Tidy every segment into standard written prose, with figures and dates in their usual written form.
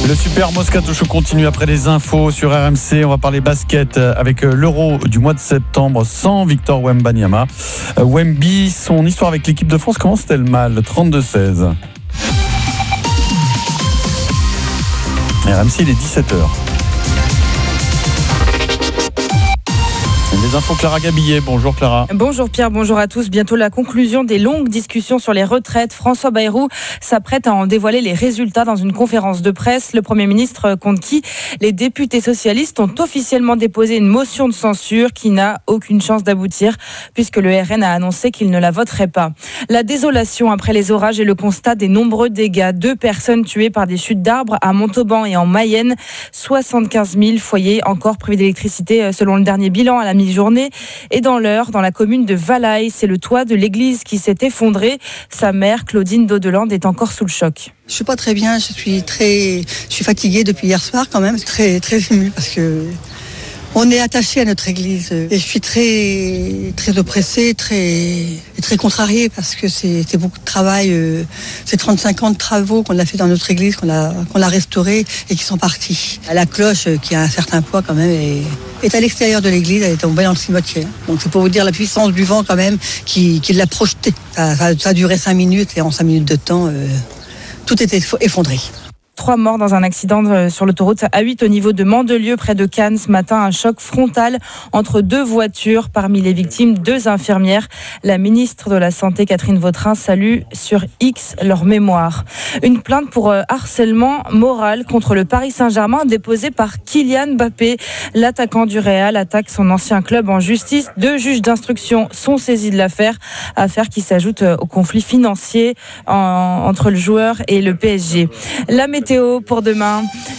Le Super Moscato Show continue après les infos sur RMC. On va parler basket avec l'Euro du mois de septembre sans Victor Wembanyama. Wemby, son histoire avec l'équipe de France commence-t-elle mal? 32-16. RMC, il est 17h. Les infos, Clara Gabillet. Bonjour Clara. Bonjour Pierre, bonjour à tous. Bientôt la conclusion des longues discussions sur les retraites. François Bayrou s'apprête à en dévoiler les résultats dans une conférence de presse. Le Premier ministre contre qui les députés socialistes ont officiellement déposé une motion de censure qui n'a aucune chance d'aboutir puisque le RN a annoncé qu'il ne la voterait pas. La désolation après les orages et le constat des nombreux dégâts. 2 personnes tuées par des chutes d'arbres à Montauban et en Mayenne. 75 000 foyers encore privés d'électricité selon le dernier bilan à la mi-journée. Et dans l'Eure, dans la commune de Valaï, c'est le toit de l'église qui s'est effondré. Sa mère, Claudine Daudeland, est encore sous le choc. Je suis pas très bien, je suis fatiguée depuis hier soir quand même, très émue parce que on est attaché à notre église et je suis très oppressée, très contrariée parce que c'est beaucoup de travail, c'est 35 ans de travaux qu'on a fait dans notre église, qu'on a restauré et qui sont partis. La cloche qui a un certain poids quand même est à l'extérieur de l'église, elle est tombée dans le cimetière. Donc c'est pour vous dire la puissance du vent quand même qui l'a projetée. Ça a duré 5 minutes et en 5 minutes de temps, tout était effondré. 3 morts dans un accident sur l'autoroute A8 au niveau de Mandelieu, près de Cannes. Ce matin, un choc frontal entre 2 voitures. Parmi les victimes, 2 infirmières. La ministre de la Santé, Catherine Vautrin, salue sur X leur mémoire. Une plainte pour harcèlement moral contre le Paris Saint-Germain déposée par Kylian Mbappé. L'attaquant du Real attaque son ancien club en justice. 2 juges d'instruction sont saisis de l'affaire. Affaire qui s'ajoute au conflit financier entre le joueur et le PSG. La météo pour demain.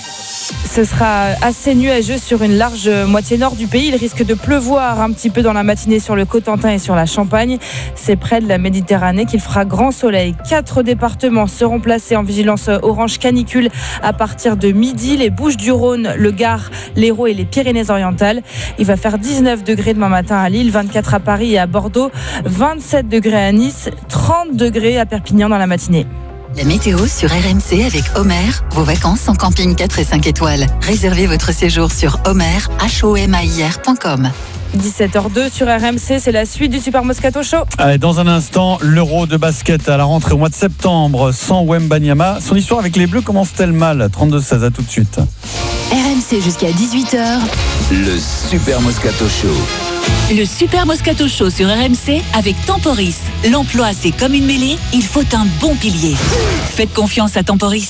Ce sera assez nuageux sur une large moitié nord du pays. Il risque de pleuvoir un petit peu dans la matinée sur le Cotentin et sur la Champagne. C'est près de la Méditerranée qu'il fera grand soleil. 4 départements seront placés en vigilance orange canicule à partir de midi. Les Bouches-du-Rhône, le Gard, l'Hérault et les Pyrénées-Orientales. Il va faire 19 degrés demain matin à Lille, 24 à Paris et à Bordeaux, 27 degrés à Nice, 30 degrés à Perpignan dans la matinée. La météo sur RMC avec Homer. Vos vacances en camping 4 et 5 étoiles. Réservez votre séjour sur homer.com. 17h02 sur RMC, c'est la suite du Super Moscato Show. Allez, dans un instant, l'Euro de basket à la rentrée au mois de septembre sans Wembanyama. Son histoire avec les Bleus commence-t-elle mal? 32-16, à tout de suite. RMC jusqu'à 18h. Le Super Moscato Show. Le Super Moscato Show sur RMC avec Temporis. L'emploi, c'est comme une mêlée, il faut un bon pilier. Faites confiance à Temporis.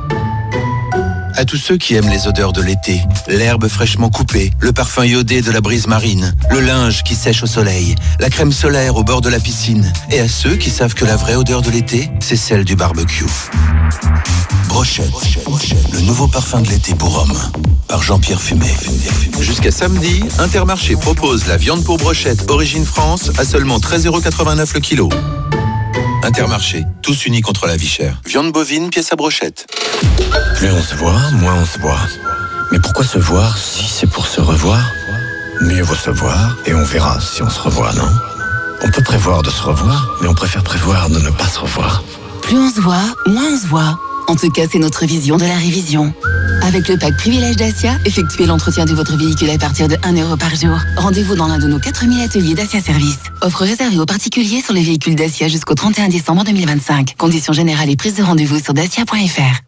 À tous ceux qui aiment les odeurs de l'été, l'herbe fraîchement coupée, le parfum iodé de la brise marine, le linge qui sèche au soleil, la crème solaire au bord de la piscine, et à ceux qui savent que la vraie odeur de l'été, c'est celle du barbecue. Brochette, le nouveau parfum de l'été pour hommes, par Jean-Pierre Fumé. Jusqu'à samedi, Intermarché propose la viande pour brochette Origine France à seulement 13,89€ le kilo. Intermarché, tous unis contre la vie chère. Viande bovine, pièce à brochette. Plus on se voit, moins on se voit. Mais pourquoi se voir si c'est pour se revoir? Mieux vaut se voir et on verra si on se revoit, non? On peut prévoir de se revoir, mais on préfère prévoir de ne pas se revoir. Plus on se voit, moins on se voit. En tout cas, c'est notre vision de la révision. Avec le pack Privilège Dacia, effectuez l'entretien de votre véhicule à partir de 1€ par jour. Rendez-vous dans l'un de nos 4000 ateliers Dacia Service. Offre réservée aux particuliers sur les véhicules Dacia jusqu'au 31 décembre 2025. Conditions générales et prise de rendez-vous sur dacia.fr.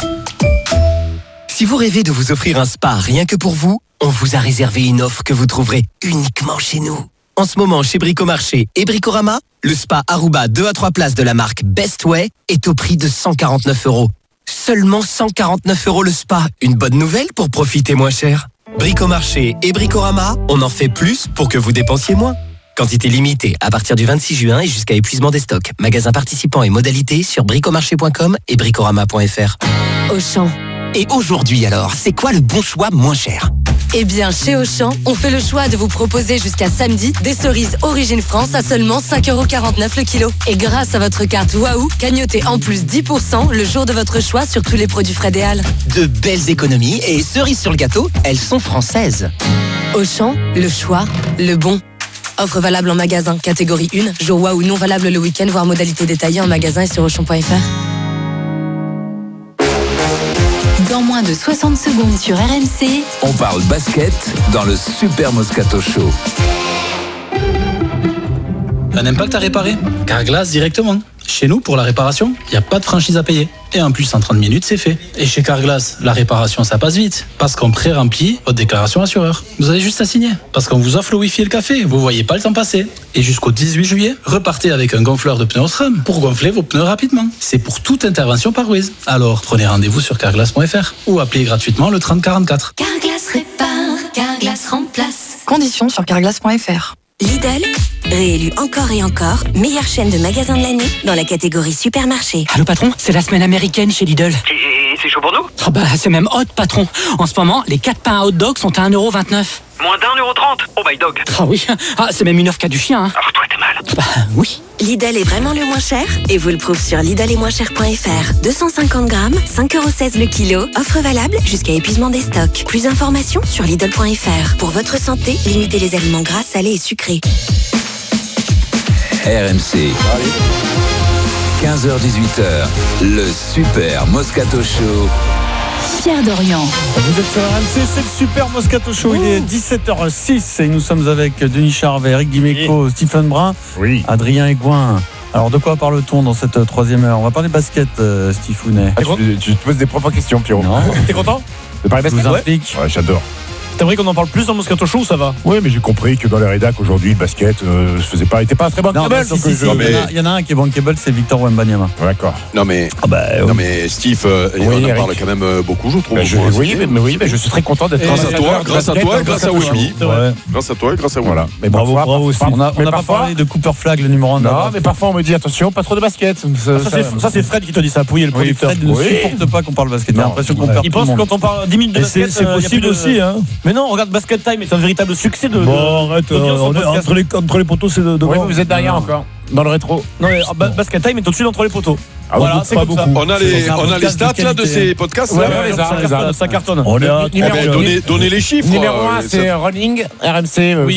Si vous rêvez de vous offrir un spa rien que pour vous, on vous a réservé une offre que vous trouverez uniquement chez nous. En ce moment, chez Bricomarché et Bricorama, le spa Aruba 2 à 3 places de la marque Best Way est au prix de 149€. Seulement 149€ le spa. Une bonne nouvelle pour profiter moins cher. Bricomarché et Bricorama, on en fait plus pour que vous dépensiez moins. Quantité limitée à partir du 26 juin et jusqu'à épuisement des stocks. Magasins participants et modalités sur bricomarché.com et bricorama.fr. Auchan. Et aujourd'hui alors, c'est quoi le bon choix moins cher? Eh bien, chez Auchan, on fait le choix de vous proposer jusqu'à samedi des cerises Origine France à seulement 5,49€ le kilo. Et grâce à votre carte Waouh, gagnotez en plus 10% le jour de votre choix sur tous les produits Frédéal. De belles économies et cerises sur le gâteau, elles sont françaises. Auchan, le choix, le bon. Offre valable en magasin, catégorie 1, jour Waouh non valable le week-end, voire modalité détaillée en magasin et sur Auchan.fr. Dans moins de 60 secondes sur RMC. On parle basket dans le Super Moscato Show. Un impact à réparer? Carglass directement. Chez nous, pour la réparation, il n'y a pas de franchise à payer. Et en plus, en 30 minutes, c'est fait. Et chez Carglass, la réparation, ça passe vite. Parce qu'on pré-remplit votre déclaration assureur. Vous avez juste à signer. Parce qu'on vous offre le Wi-Fi et le café. Vous voyez pas le temps passer. Et jusqu'au 18 juillet, repartez avec un gonfleur de pneus Osram pour gonfler vos pneus rapidement. C'est pour toute intervention par Wiz. Alors, prenez rendez-vous sur carglass.fr ou appelez gratuitement le 3044. Carglass répare, Carglass remplace. Conditions sur carglass.fr. Lidl, réélu encore et encore, meilleure chaîne de magasins de l'année dans la catégorie supermarché. Allô patron, c'est la semaine américaine chez Lidl. Et c'est chaud pour nous? Oh bah c'est même hot patron. En ce moment, les 4 pains à hot dog sont à 1,29€. Moins d'1,30€. Oh my dog. Ah oui, c'est même une offre qu'a du chien. Hein. Alors toi t'es mal. Bah oui. Lidl est vraiment le moins cher et vous le prouve sur lidlesetmoincher.fr. 250 grammes, 5,16€ le kilo. Offre valable jusqu'à épuisement des stocks. Plus d'informations sur lidl.fr. Pour votre santé, limitez les aliments gras, salés et sucrés. RMC. 15h-18h, le Super Moscato Show. Pierre Dorian. Vous êtes sur RMC, c'est le Super Moscato Show. Il est 17h06 et nous sommes avec Denis Charvet, Eric Dimeco, Stephen Brun, Adrien Aigouin. Alors de quoi parle-t-on dans cette troisième heure? On va parler basket, Steve Founet. Tu te poses des propres questions, Pierrot. Non. T'es content de parler basket? Ouais, j'adore. T'aimerais qu'on en parle plus dans le Moscato Show ou ça va? Oui, mais j'ai compris que dans les rédacs aujourd'hui, le basket était pas un très bankable. Il y en a un qui est bankable, c'est Victor Wembanyama. D'accord. Non mais Steve, on en parle quand même beaucoup, je trouve. Oui, mais je suis très content d'être grâce à toi, grâce à Wemby. Grâce à toi et grâce à Wemby. Voilà. Mais bravo aussi. On n'a pas parlé de Cooper Flag, le numéro 1. Non, mais parfois on me dit attention, pas trop de basket. Ça c'est Fred qui te dit ça, Pouille, le producteur. Fred ne supporte pas qu'on parle basket. J'ai l'impression qu'on perd. Il pense que quand on parle 10 minutes de basket, c'est possible aussi. Mais non, regarde, Basket Time est un véritable succès de. Bon, arrête, entre les poteaux, c'est de. Oui, vous êtes derrière encore, dans le rétro. Non, mais Basket Time est au-dessus d'entre les poteaux. Voilà, c'est comme ça. On a les stats là de ces podcasts. Ça cartonne. Donnez les chiffres. Numéro 1, c'est Running, RMC,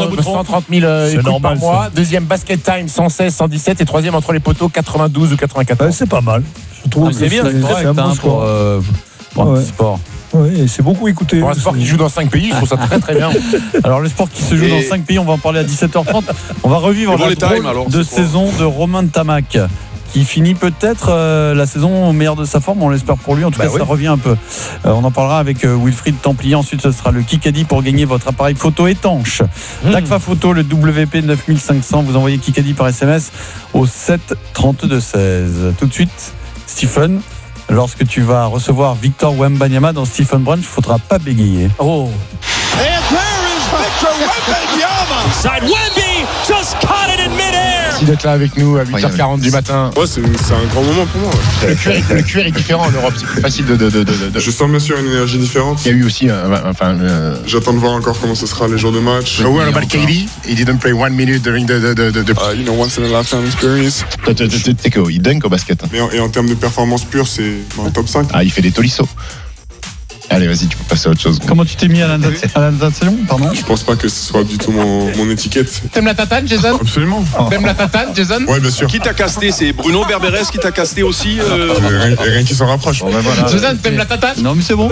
130 000 écoutes par mois. Deuxième, Basket Time, 116, 117. Et troisième, entre les poteaux, 92 ou 94. C'est pas mal. Je trouve c'est bien. C'est un bon sport. Pour un petit sport. Oui, c'est beaucoup écouté. Pour un sport qui joue dans 5 pays, je trouve ça très très bien. Alors, le sport qui se joue dans 5 pays, on va en parler à 17h30. On va revivre la drôle de saison de Romain Ntamack, qui finit peut-être la saison au meilleur de sa forme, on l'espère pour lui. En tout cas, ça revient un peu. On en parlera avec Wilfried Templier. Ensuite, ce sera le Kikadi pour gagner votre appareil photo étanche. Tagfa Photo, le WP 9500. Vous envoyez Kikadi par SMS au 7 32 16. Tout de suite, Stephen. Lorsque tu vas recevoir Victor Wembanyama dans Stephen Brun, il ne faudra pas bégayer. Oh. And there is Victor Wembanyama. Side Wemby just caught it in midair. Merci d'être là avec nous à 8h40 du matin. Ouais, c'est un grand moment pour moi. Le cuir est différent en Europe, c'est plus facile de... Je sens bien sûr une énergie différente. Il y a eu aussi J'attends de voir encore comment ce sera les jours de match. What about KD? He didn't play 1 minute during the once in a lifetime experience. C'est qu'il dunk au basket. Et en termes de performance pure, c'est dans le top 5. Ah, il fait des tolissos. Allez, vas-y, tu peux passer à autre chose. Comment tu t'es mis à la natation, pardon? Je pense pas que ce soit du tout mon étiquette. T'aimes la tatane, Jason? Absolument. T'aimes la tatane, Jason? Ouais, bien sûr. Qui t'a casté? C'est Bruno Berberes qui t'a casté aussi. Rien qui s'en rapproche. Jason, t'aimes la tatane? Non, mais c'est bon.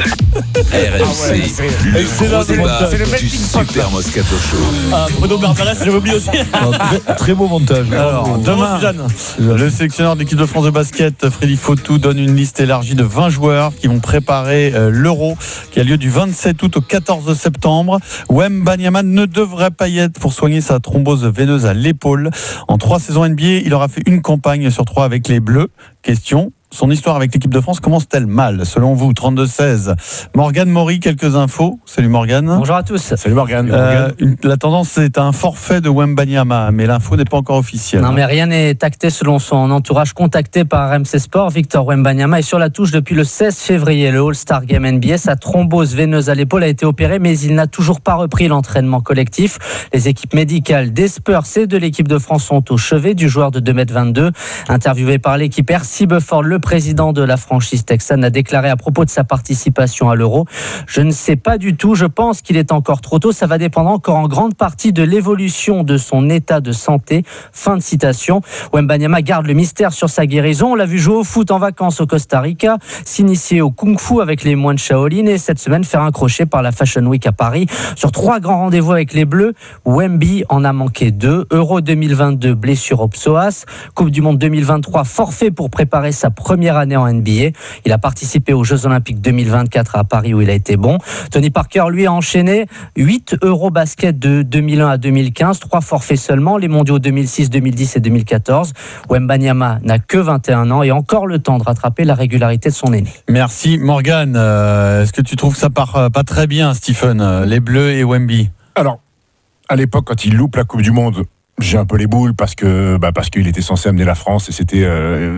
RMC, le gros débat du Super Moscato Show. Bruno Berberes, j'avais oublié aussi. Très beau montage. Alors, demain, le sélectionneur de l'équipe de France de basket, Freddy Fautou, donne une liste élargie de 20 joueurs qui vont préparer l'Euro qui a lieu du 27 août au 14 septembre. Wembanyama ne devrait pas y être pour soigner sa thrombose veineuse à l'épaule. En 3 saisons NBA, il aura fait une campagne sur 3 avec les Bleus. Question: son histoire avec l'équipe de France commence-t-elle mal, selon vous? 32-16. Morgane Maury, quelques infos. Salut Morgane. Bonjour à tous. Salut Morgane. La tendance est un forfait de Wembanyama, mais l'info n'est pas encore officielle. Non, mais rien n'est acté selon son entourage contacté par RMC Sport. Victor Wembanyama est sur la touche depuis le 16 février, le All-Star Game NBA. Sa thrombose veineuse à l'épaule a été opérée, mais il n'a toujours pas repris l'entraînement collectif. Les équipes médicales des Spurs et de l'équipe de France sont au chevet du joueur de 2m22. Interviewé par l'équipe, R. Sibeford, le le président de la franchise texane a déclaré à propos de sa participation à l'Euro: je ne sais pas du tout, je pense qu'il est encore trop tôt, ça va dépendre encore en grande partie de l'évolution de son état de santé. Fin de citation. Wembanyama garde le mystère sur sa guérison. On l'a vu jouer au foot en vacances au Costa Rica, s'initier au kung-fu avec les moines Shaolin et cette semaine faire un crochet par la Fashion Week à Paris. Sur 3 grands rendez-vous avec les Bleus, Wemby en a manqué 2. Euro 2022, blessure au psoas. Coupe du Monde 2023, forfait pour préparer sa première année en NBA. Il a participé aux Jeux Olympiques 2024 à Paris où il a été bon. Tony Parker, lui, a enchaîné 8 Eurobasket de 2001 à 2015, 3 forfaits seulement, les mondiaux 2006, 2010 et 2014. Wembanyama n'a que 21 ans et encore le temps de rattraper la régularité de son aîné. Merci Morgane. Est-ce que tu trouves que ça part pas très bien, Stephen, les Bleus et Wemby? Alors, à l'époque, quand il loupe la Coupe du Monde, j'ai un peu les boules parce qu'il était censé amener la France et c'était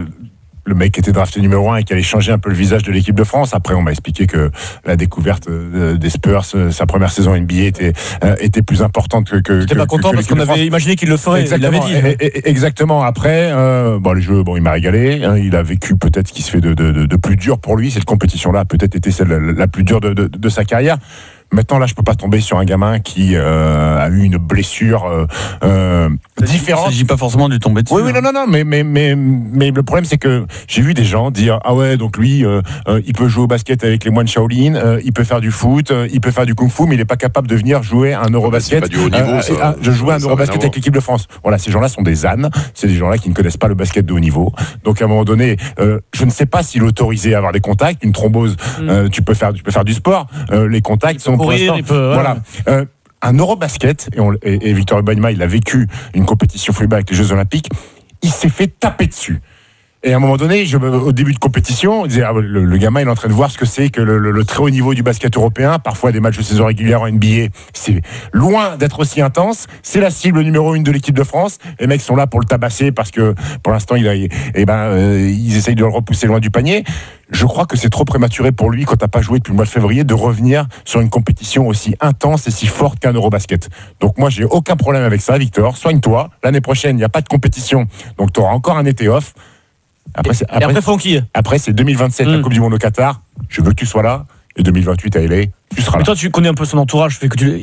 le mec qui était drafté numéro 1 et qui allait changer un peu le visage de l'équipe de France. Après, on m'a expliqué que la découverte des Spurs, sa première saison NBA était plus importante que. J'étais pas content parce qu'on avait imaginé qu'il le ferait. Exactement. Il l'avait dit. Exactement. Après, les jeux, il m'a régalé. Il a vécu peut-être ce qui se fait de plus dur pour lui. Cette compétition-là a peut-être été celle la plus dure de sa carrière. Maintenant, là, je peux pas tomber sur un gamin qui a eu une blessure différente. Il ne s'agit pas forcément de lui tomber dessus. Oui, non, mais le problème, c'est que j'ai vu des gens dire: ah ouais, donc lui, il peut jouer au basket avec les moines Shaolin, il peut faire du foot, il peut faire du kung-fu, mais il est pas capable de venir jouer un Eurobasket. C'est pas du haut niveau, ça. Je jouais un Eurobasket avec l'équipe de France. Voilà, ces gens-là sont des ânes. C'est des gens-là qui ne connaissent pas le basket de haut niveau. Donc, à un moment donné, je ne sais pas s'il est autorisé à avoir des contacts. Une thrombose, tu peux faire du sport. Les contacts sont pour l'instant. Voilà. Un Eurobasket, et Victor Wembanyama, il a vécu une compétition FIBA avec les Jeux Olympiques, il s'est fait taper dessus. Et à un moment donné, au début de compétition, on disait, le gamin, il est en train de voir ce que c'est que le très haut niveau du basket européen. Parfois, des matchs de saison régulière en NBA, c'est loin d'être aussi intense. C'est la cible numéro 1 de l'équipe de France. Les mecs sont là pour le tabasser parce que, pour l'instant, ils essayent de le repousser loin du panier. Je crois que c'est trop prématuré pour lui, quand t'as pas joué depuis le mois de février, de revenir sur une compétition aussi intense et si forte qu'un Eurobasket. Donc moi, j'ai aucun problème avec ça, Victor. Soigne-toi. L'année prochaine, il n'y a pas de compétition. Donc tu auras encore un été off. Après, c'est 2027, la Coupe du Monde au Qatar. Je veux que tu sois là. Et 2028 à LA, tu seras là. Mais toi, tu connais un peu son entourage.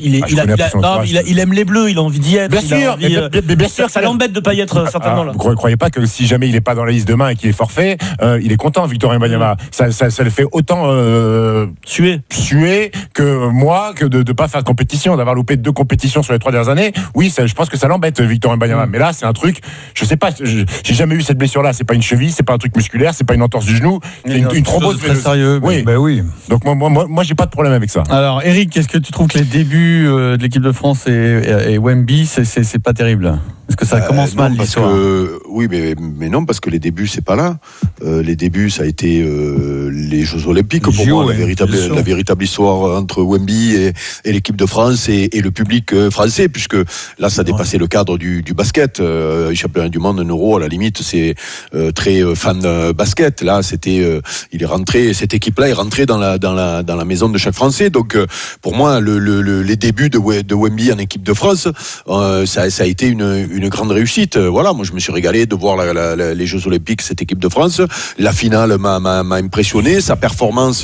Il aime les Bleus, il a envie d'y être. Bien sûr. Ça l'embête de ne pas y être, certainement. Là. Vous ne croyez pas que si jamais il n'est pas dans la liste demain et qu'il est forfait, il est content, Victor Wembanyama. Ça le fait autant suer que moi, que de ne pas faire de compétition, d'avoir loupé 2 compétitions sur les 3 dernières années. Oui, je pense que ça l'embête, Victor Wembanyama. Mais là, c'est un truc, je sais pas, j'ai jamais eu cette blessure-là. C'est pas une cheville, c'est pas un truc musculaire, c'est pas une entorse du genou, c'est une thrombose. Très sérieux. Oui. Donc moi, j'ai pas de problème avec ça. Alors, Eric, est-ce que tu trouves que les débuts de l'équipe de France et Wemby, c'est pas terrible? Est-ce que ça commence mal, l'histoire? Oui, mais non, parce que les débuts, c'est pas là. Les débuts, ça a été les Jeux Olympiques, pour moi, la véritable histoire entre Wemby et l'équipe de France et le public français, puisque là, ça dépassait le cadre du basket. Championnat du monde, un Euro, à la limite, c'est très fan basket. Là, c'était, cette équipe-là est rentrée dans la maison de chaque Français. Donc, pour moi, les débuts de Wemby en équipe de France, ça a été une grande réussite. Voilà, moi je me suis régalé de voir les Jeux Olympiques, cette équipe de France. La finale m'a impressionné. Sa performance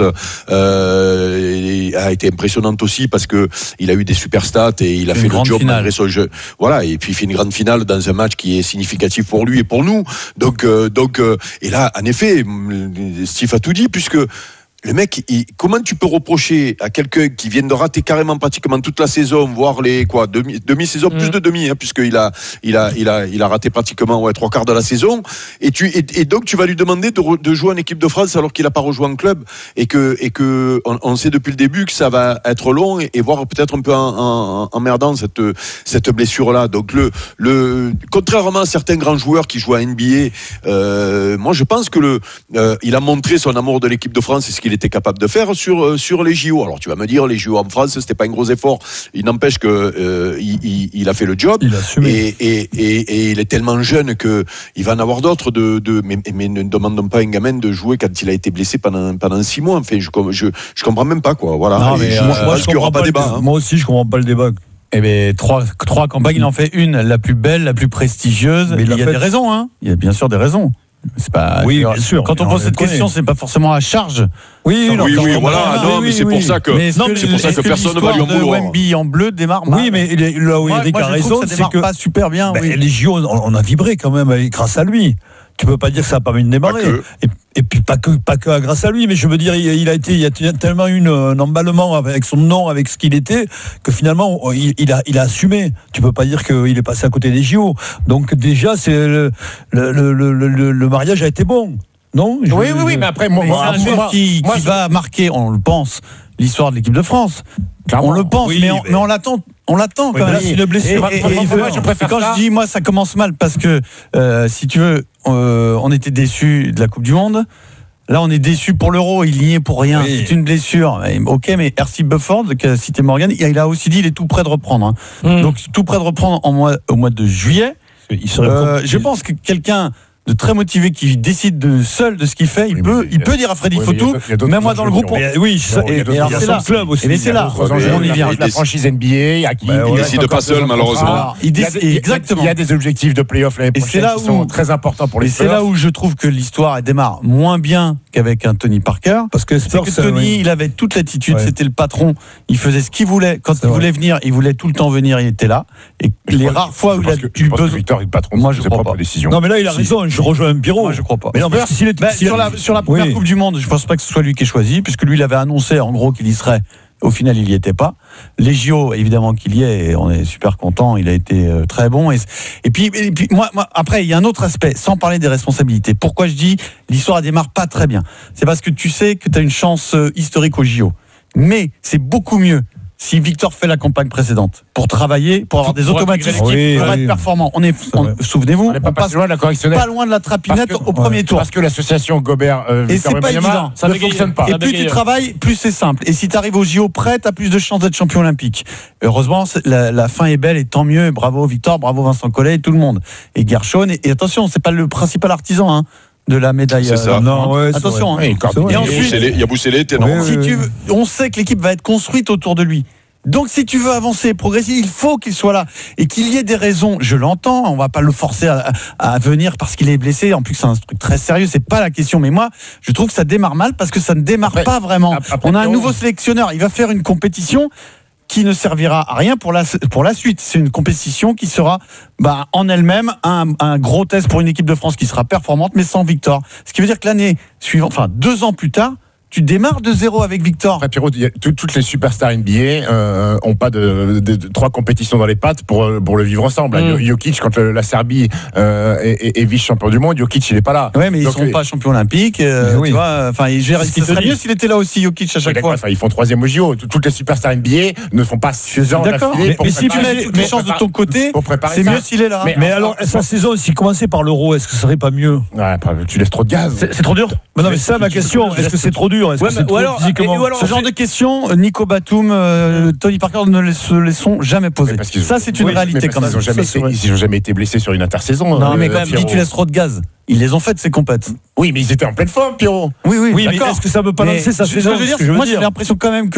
a été impressionnante aussi parce que il a eu des super stats et il a fait le job malgré son jeu. Voilà, et puis il fait une grande finale dans un match qui est significatif pour lui et pour nous. Donc, et là, en effet, Steve a tout dit, puisque le mec, comment tu peux reprocher à quelqu'un qui vient de rater carrément pratiquement toute la saison, voire les demi-saison, plus de demi, puisqu'il a raté pratiquement 3/4 de la saison, et donc tu vas lui demander de jouer en équipe de France alors qu'il n'a pas rejoint un club, et que on sait depuis le début que ça va être long et voire peut-être un peu emmerdant cette blessure-là. Donc contrairement à certains grands joueurs qui jouent à NBA, moi je pense que il a montré son amour de l'équipe de France et ce qu'il était capable de faire sur les JO. Alors tu vas me dire, les JO en France, c'était pas un gros effort. Il n'empêche que il a fait le job. Il a assumé. Et il est tellement jeune que il va en avoir d'autres mais ne demandons pas à un gamin de jouer quand il a été blessé pendant 6 mois. Enfin, je comprends même pas, quoi. Voilà. Non, mais moi, je comprends pas débat. Moi aussi, je comprends pas le débat. Eh bien, 3 campagnes, il en fait une, la plus belle, la plus prestigieuse. Mais il y a des raisons, hein. Il y a bien sûr des raisons. C'est pas. Oui, bien sûr. Quand on pose cette question, c'est pas forcément à charge. Oui, voilà. Non, mais c'est pour ça que personne ne va lui en vouloir. Wemby en bleu démarre mal. Oui, mais là où Eric a raison, c'est que pas super bien. Les JO, on a vibré quand même grâce à lui. Tu peux pas dire que ça n'a pas mis de démarrer. Et puis pas que grâce à lui, mais je veux dire, il y a tellement eu un emballement avec son nom, avec ce qu'il était, que finalement il a assumé. Tu peux pas dire qu'il est passé à côté des JO. Donc déjà, c'est le mariage a été bon. Non ? Oui, mais après, c'est un joueur qui va marquer, on le pense, l'histoire de l'équipe de France. Clairement. On le pense, mais on l'attend. On l'attend quand même. C'est une blessure. Je préfère quand je dis, moi, ça commence mal parce que, si tu veux, on était déçus de la Coupe du Monde. Là, on est déçus pour l'Euro. Il n'y est pour rien. Oui. C'est une blessure. Ok, mais R.C. Bufford, qui a cité Morgan, il a aussi dit qu'il est tout prêt de reprendre. Donc, tout prêt de reprendre au mois de juillet. Je pense que quelqu'un de très motivé qui décide seul de ce qu'il fait, il peut dire à Freddy Fotou, même moi dans le groupe. Oui, c'est là. Club aussi. Mais c'est là. On y vient. La franchise NBA, il décide pas seul, malheureusement. Exactement. Il y a des objectifs de play-off l'année prochaine qui sont très importants pour les Spurs. Et c'est là où je trouve que l'histoire démarre moins bien qu'avec un Tony Parker. Parce que Tony, il avait toute l'attitude, c'était le patron. Il faisait ce qu'il voulait. Quand il voulait venir, il voulait tout le temps venir, il était là. Et les rares fois où il a eu besoin. Victor est le patron. Moi, je crois pas. Non, mais là, il a raison. Je rejoins Pierrot. Moi, je crois pas. Mais non, sur la première Coupe du Monde, je pense pas que ce soit lui qui est choisi, puisque lui, il avait annoncé en gros qu'il y serait. Au final, il y était pas. Les JO, évidemment qu'il y est, et on est super content. Il a été très bon. Et puis moi, après, il y a un autre aspect, sans parler des responsabilités. Pourquoi je dis l'histoire ne démarre pas très bien ? C'est parce que tu sais que tu as une chance historique aux JO. Mais c'est beaucoup mieux si Victor fait la campagne précédente pour travailler, pour avoir des automatismes, pour être performant. Souvenez-vous, on n'est pas loin de la correctionnelle. Pas loin de la trapinette au premier tour. Parce que l'association Gobert et c'est pas évident, ça ne fonctionne pas. Et plus tu travailles, plus c'est simple. Et si tu arrives au JO prêt, tu as plus de chances d'être champion olympique. Heureusement, la fin est belle et tant mieux. Bravo Victor, bravo Vincent Collet et tout le monde. Et Gershon, et attention, c'est pas le principal artisan, de la médaille. C'est ça. Attention. Et ensuite, il y a Bousselet, on sait que l'équipe va être construite autour de lui. Donc, si tu veux avancer, progresser, il faut qu'il soit là. Et qu'il y ait des raisons, je l'entends, on va pas le forcer à venir parce qu'il est blessé. En plus, c'est un truc très sérieux, c'est pas la question. Mais moi, je trouve que ça démarre mal parce que ça ne démarre pas vraiment. On a un nouveau sélectionneur, il va faire une compétition qui ne servira à rien pour la suite. C'est une compétition qui sera en elle-même un gros test pour une équipe de France qui sera performante, mais sans Victor. Ce qui veut dire que l'année suivante, 2 ans plus tard, tu démarres de zéro avec Victor. Après, Pierrot, toutes les superstars NBA ont pas de 3 compétitions dans les pattes pour le vivre ensemble. Jokic, quand la Serbie est vice-champion du monde, Jokic, il est pas là. Ouais, mais donc, ils sont pas champions olympiques. Tu vois, ce serait mieux s'il était là aussi, Jokic, à chaque fois. Ils font 3e au JO. Toutes les superstars NBA ne font pas 6 ans d'affilée. Mais si tu mets toutes les chances de ton côté, c'est mieux s'il est là. Mais alors, sa saison, s'il commençait par l'Euro, est-ce que ce serait pas mieux ? Ouais, tu laisses trop de gaz. C'est trop dur ? Non, mais ça, ma question, est-ce que c'est trop dur ? Ce genre de questions, Nico Batum, Tony Parker ne se les sont jamais posées. Ça, c'est une réalité quand même. Ils n'ont jamais été blessés sur une intersaison. Non, mais quand même, dis tu laisses trop de gaz. Ils les ont faites, ces compètes. Oui, mais ils étaient en pleine forme, Pierrot. Oui, mais est-ce que ça ne peut pas lancer sa saison ? Moi, j'ai l'impression quand même que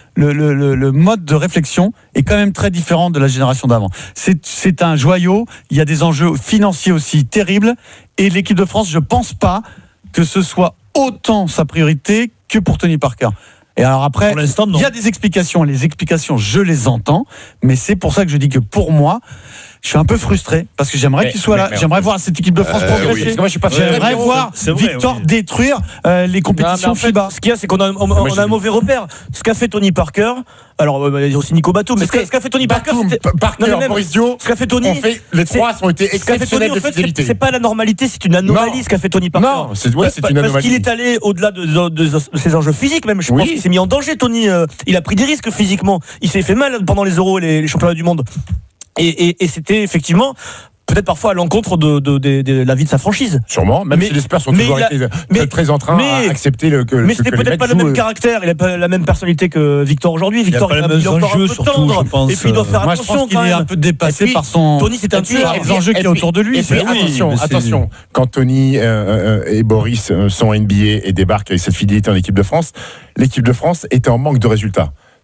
le mode de réflexion est quand même très différent de la génération d'avant. C'est un joyau. Il y a des enjeux financiers aussi terribles. Et l'équipe de France, je pense pas que ce soit autant sa priorité que pour Tony Parker. Et alors après, il y a des explications. Les explications, je les entends. Mais c'est pour ça que je dis que pour moi, je suis un peu frustré parce que j'aimerais qu'il soit là. J'aimerais voir cette équipe de France progresser. J'aimerais voir Victor détruire les compétitions FIBA. Ce qu'il y a, c'est qu'on a un mauvais repère. Ce qu'a fait Tony Parker. Alors, il y a aussi Nico Batum. Mais ce qu'a fait Tony Parker, Boris Dio. Ce qu'a fait Tony, les 3 ont été exceptionnels de fidélité. C'est pas la normalité, c'est une anomalie ce qu'a fait Tony Parker. Non, c'est une anomalie. Parce qu'il est allé au-delà de ses enjeux physiques même. Je pense qu'il s'est mis en danger, Tony. Il a pris des risques physiquement. Il s'est fait mal pendant les Euros et les championnats du monde. Et c'était effectivement peut-être parfois à l'encontre de la vie de sa franchise. Sûrement, même si les Spurs sont toujours été très en train d'accepter mais c'était peut-être pas le même caractère, il a pas la même personnalité que Victor aujourd'hui. Victor, il est encore un peu tendre, et puis il doit faire attention. Je pense qu'il est un peu dépassé par son... Tony, c'est un tueur. Les enjeux qu'il y a autour de lui. Attention, quand Tony et Boris sont NBA et débarquent avec cette fidélité en équipe de France, l'équipe de France était en manque de résultats.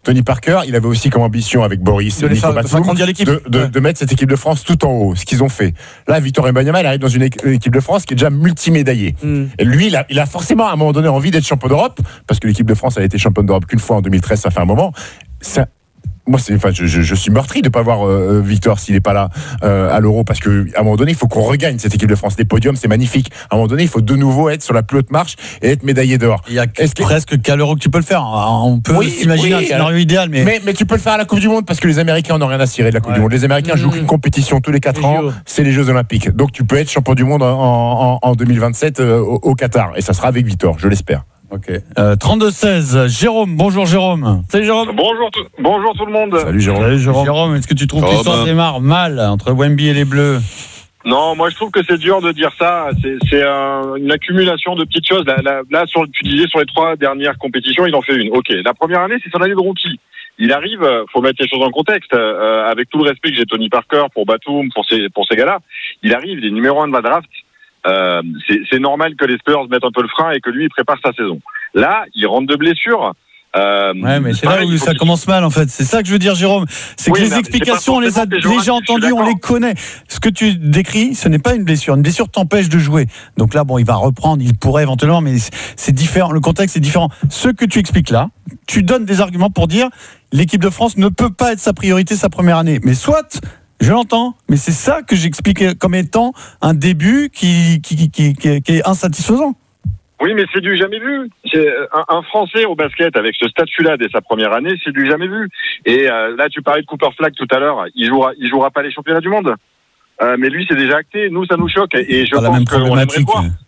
Tony Parker, il avait aussi comme ambition avec Boris et Nico Batum de mettre cette équipe de France tout en haut, ce qu'ils ont fait. Là, Victor Wembanyama, il arrive dans une équipe de France qui est déjà multimédaillée. Et lui, il a forcément à un moment donné envie d'être champion d'Europe, parce que l'équipe de France a été championne d'Europe qu'une fois en 2013, ça fait un moment. Moi, je suis meurtri de ne pas voir Victor s'il n'est pas là à l'Euro, parce qu'à un moment donné, il faut qu'on regagne cette équipe de France. Les podiums, c'est magnifique. À un moment donné, il faut de nouveau être sur la plus haute marche et être médaillé d'or. Il y a presque qu'à l'Euro que tu peux le faire. On peut imaginer un scénario idéal, mais tu peux le faire à la Coupe du Monde, parce que les Américains n'ont rien à cirer de la Coupe du Monde. Les Américains jouent qu'une compétition tous les 4 ans, c'est les Jeux Olympiques. Donc tu peux être champion du monde en 2027 au Qatar, et ça sera avec Victor, je l'espère. Ok. 32-16, Jérôme. Bonjour Jérôme. Salut Jérôme. Bonjour tout le monde. Salut Jérôme. Jérôme, est-ce que tu trouves que l'histoire démarre mal entre Wemby et les Bleus? Non, moi je trouve que c'est dur de dire ça. C'est une accumulation de petites choses. Là, tu disais sur les 3 dernières compétitions, il en fait une. Ok. La première année, c'est son année de rookie. Il arrive, faut mettre les choses en contexte. Avec tout le respect que j'ai Tony Parker pour Batum, pour ces gars-là, il arrive, il est numéro 1 de la draft. C'est normal que les Spurs mettent un peu le frein et que lui il prépare sa saison. Là, il rentre de blessure. Ouais, mais c'est là où ça commence mal en fait. C'est ça que je veux dire, Jérôme. C'est que les explications, on les a déjà entendues, on les connaît. Ce que tu décris, ce n'est pas une blessure. Une blessure t'empêche de jouer. Donc là, bon, il va reprendre, il pourrait éventuellement, mais c'est différent. Le contexte est différent. Ce que tu expliques là, tu donnes des arguments pour dire l'équipe de France ne peut pas être sa priorité sa première année. Mais soit. Je l'entends, mais c'est ça que j'explique comme étant un début qui est insatisfaisant. Oui, mais c'est du jamais vu. C'est un Français au basket avec ce statut-là dès sa première année, c'est du jamais vu. Et là, tu parlais de Cooper Flag tout à l'heure. Il jouera pas les championnats du monde. Mais lui, c'est déjà acté. Nous, ça nous choque. Et je pense qu'on aimerait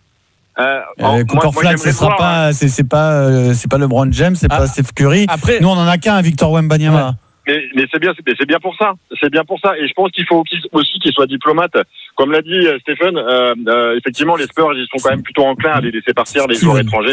voir. Cooper Flag, ce sera pas, c'est pas LeBron James, c'est pas Steph Curry. Après, nous, on en a qu'un, Victor Wembanyama. Ouais. Mais c'est bien pour ça. C'est bien pour ça. Et je pense qu'il faut aussi qu'il soit diplomate. Comme l'a dit Stephen, effectivement, les Spurs, ils sont quand même plutôt enclins à les laisser partir les joueurs étrangers.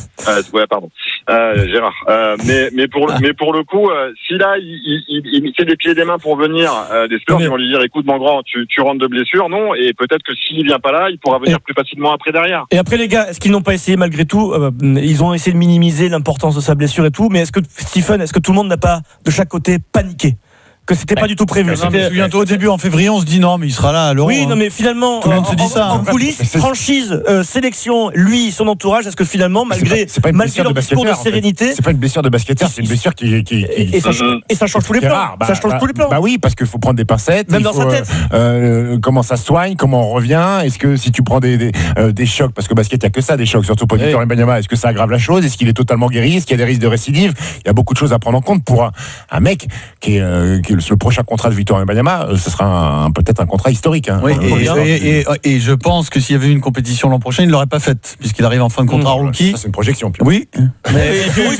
Gérard. Mais pour le coup, si là, il fait des pieds et des mains pour venir, les Spurs, ils vont lui dire, écoute, mon grand, tu rentres de blessure, non? Et peut-être que s'il vient pas là, il pourra venir plus facilement après derrière. Et après, les gars, est-ce qu'ils n'ont pas essayé malgré tout, ils ont essayé de minimiser l'importance de sa blessure et tout, mais est-ce que tout le monde n'a pas de chaque côté paniqué, que c'était pas du tout prévu? Bientôt au début en février, on se dit non, mais il sera là à l'Euro. Oui, non, mais finalement, tout le monde se dit ça. En coulisses, franchise, sélection, lui, son entourage, est-ce que finalement, malgré leur discours de sérénité, c'est pas une blessure de basketteur, c'est une blessure qui et ça change tous les plans. Ça change tous les plans. Bah oui, parce qu'il faut prendre des pincettes. Même dans sa tête. Comment ça soigne, comment on revient. Est-ce que si tu prends des chocs, parce que basket, il y a que ça, des chocs, surtout pour Victor Wembanyama, est-ce que ça aggrave la chose? Est-ce qu'il est totalement guéri? Est-ce qu'il y a des risques de récidive? Il y a beaucoup de choses à prendre en compte pour un mec qui est le prochain contrat de Victor Wembanyama, ce sera peut-être un contrat historique. Oui, et je pense que s'il y avait eu une compétition l'an prochain, il ne l'aurait pas faite, puisqu'il arrive en fin de contrat rookie. Ça, c'est une projection. Oui. Mais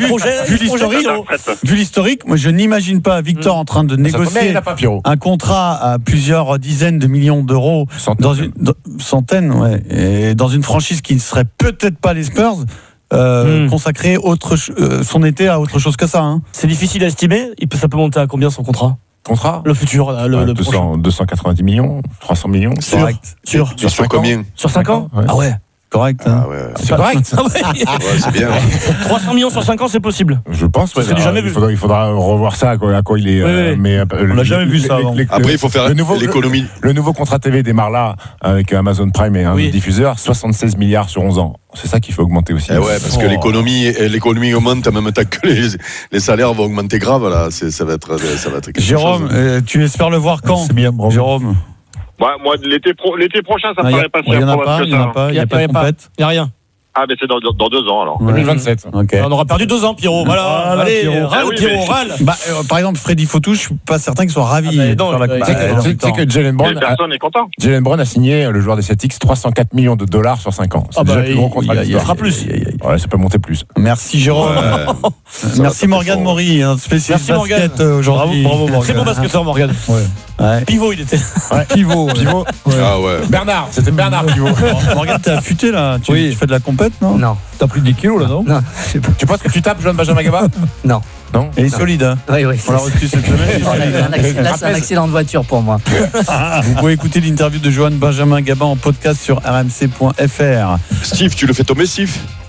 vu l'historique, moi je n'imagine pas Victor en train de négocier un contrat à plusieurs dizaines de millions d'euros, centaines, et dans une franchise qui ne serait peut-être pas les Spurs. Consacrer son été à autre chose que ça. Hein. C'est difficile à estimer. Ça peut monter à combien son contrat? Le futur, le 290 millions, 300 millions. Sur combien? Sur 5 ans? Ah ouais. Correct. Hein. Ah ouais. C'est correct. C'est bien. 300 millions sur 5 ans, c'est possible. Je pense. C'est jamais vu. Il faudra revoir ça à quoi il est. Mais on n'a jamais vu ça avant. Après, il faut faire l'économie. Le nouveau contrat TV démarre là avec Amazon Prime et un diffuseur, 76 milliards sur 11 ans. C'est ça qu'il faut augmenter aussi. Ouais, parce que l'économie augmente en même temps que les salaires vont augmenter grave. Là, ça va être Jérôme, tu espères le voir quand? C'est bien, bravo. Jérôme. Moi, l'été prochain, ça me paraît pas si il n'y en a pas, il n'y a pas de compète. Il n'y a rien. Ah, mais c'est dans 2 ans alors. 2027. Okay. On aura perdu 2 ans, Pierrot. Voilà, allez, Pierrot, râle. Par exemple, Freddy Fautou, je suis pas certain qu'il soit ravi. Tu sais que Jalen Brown. Personne n'est content. Jalen Brown a signé, le joueur des Celtics, $304 millions sur 5 ans. C'est déjà le plus gros contrat de l'histoire. Il fera plus. Ouais, ça peut monter plus. Merci Jérôme. Merci Morgane Maury, spécialiste basket aujourd'hui. Bravo Morgane. Très bon basketteur Morgane. Pivot, il était. Pivot. Ah ouais. Bernard, c'était Bernard Pivot. Morgane, t'es affûté là. Tu fais de la compète, non? Non. T'as pris 10 kilos là, non? Non. Tu penses que tu tapes John Benjamin Gaba? Non. Non. Il est solide, hein? Oui. On l'a reçu cette semaine. Là, c'est un accident de voiture pour moi. Vous pouvez écouter l'interview de Johan Benjamin Gaba en podcast sur rmc.fr. Steve, tu le fais tomber, Steve?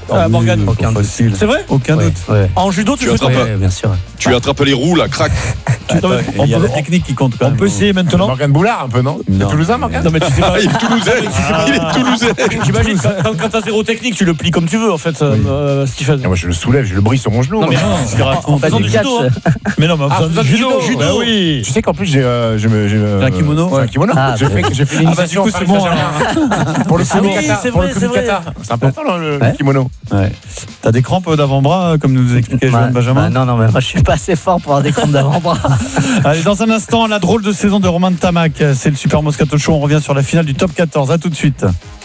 Morgane. Aucun doute. C'est vrai? Aucun doute. Ouais. En judo, tu fais quoi? Bien sûr. Tu attrapes les roues, là, crac. Il y a la technique qui compte. On peut essayer maintenant. Morgane Boulard, un peu, non? C'est Toulousain, Morgane? Non, mais tu sais pas. Il est toulousain. J'imagine, quand t'as zéro technique, tu le plies comme tu veux, en fait, Stephen. Moi, je le soulève, je le brise sur mon genou. Non, mais non, en faisant du judo. Mais non, mais en faisant du judo. Bah oui. Tu sais qu'en plus, j'ai un kimono. Un kimono. J'ai fait l'initiation. Du coup, c'est bon. Pour le comité kata. C'est important, le kimono. T'as des crampes d'avant-bras, comme nous expliquait Joanne Benjamin? Non, mais moi, je suis pas assez fort pour avoir des crampes d'avant-bras. Allez, dans un instant, la drôle de saison de Romain de Tamac. C'est le Super Moscato Show. On revient sur la finale du Top 14. À tout de suite.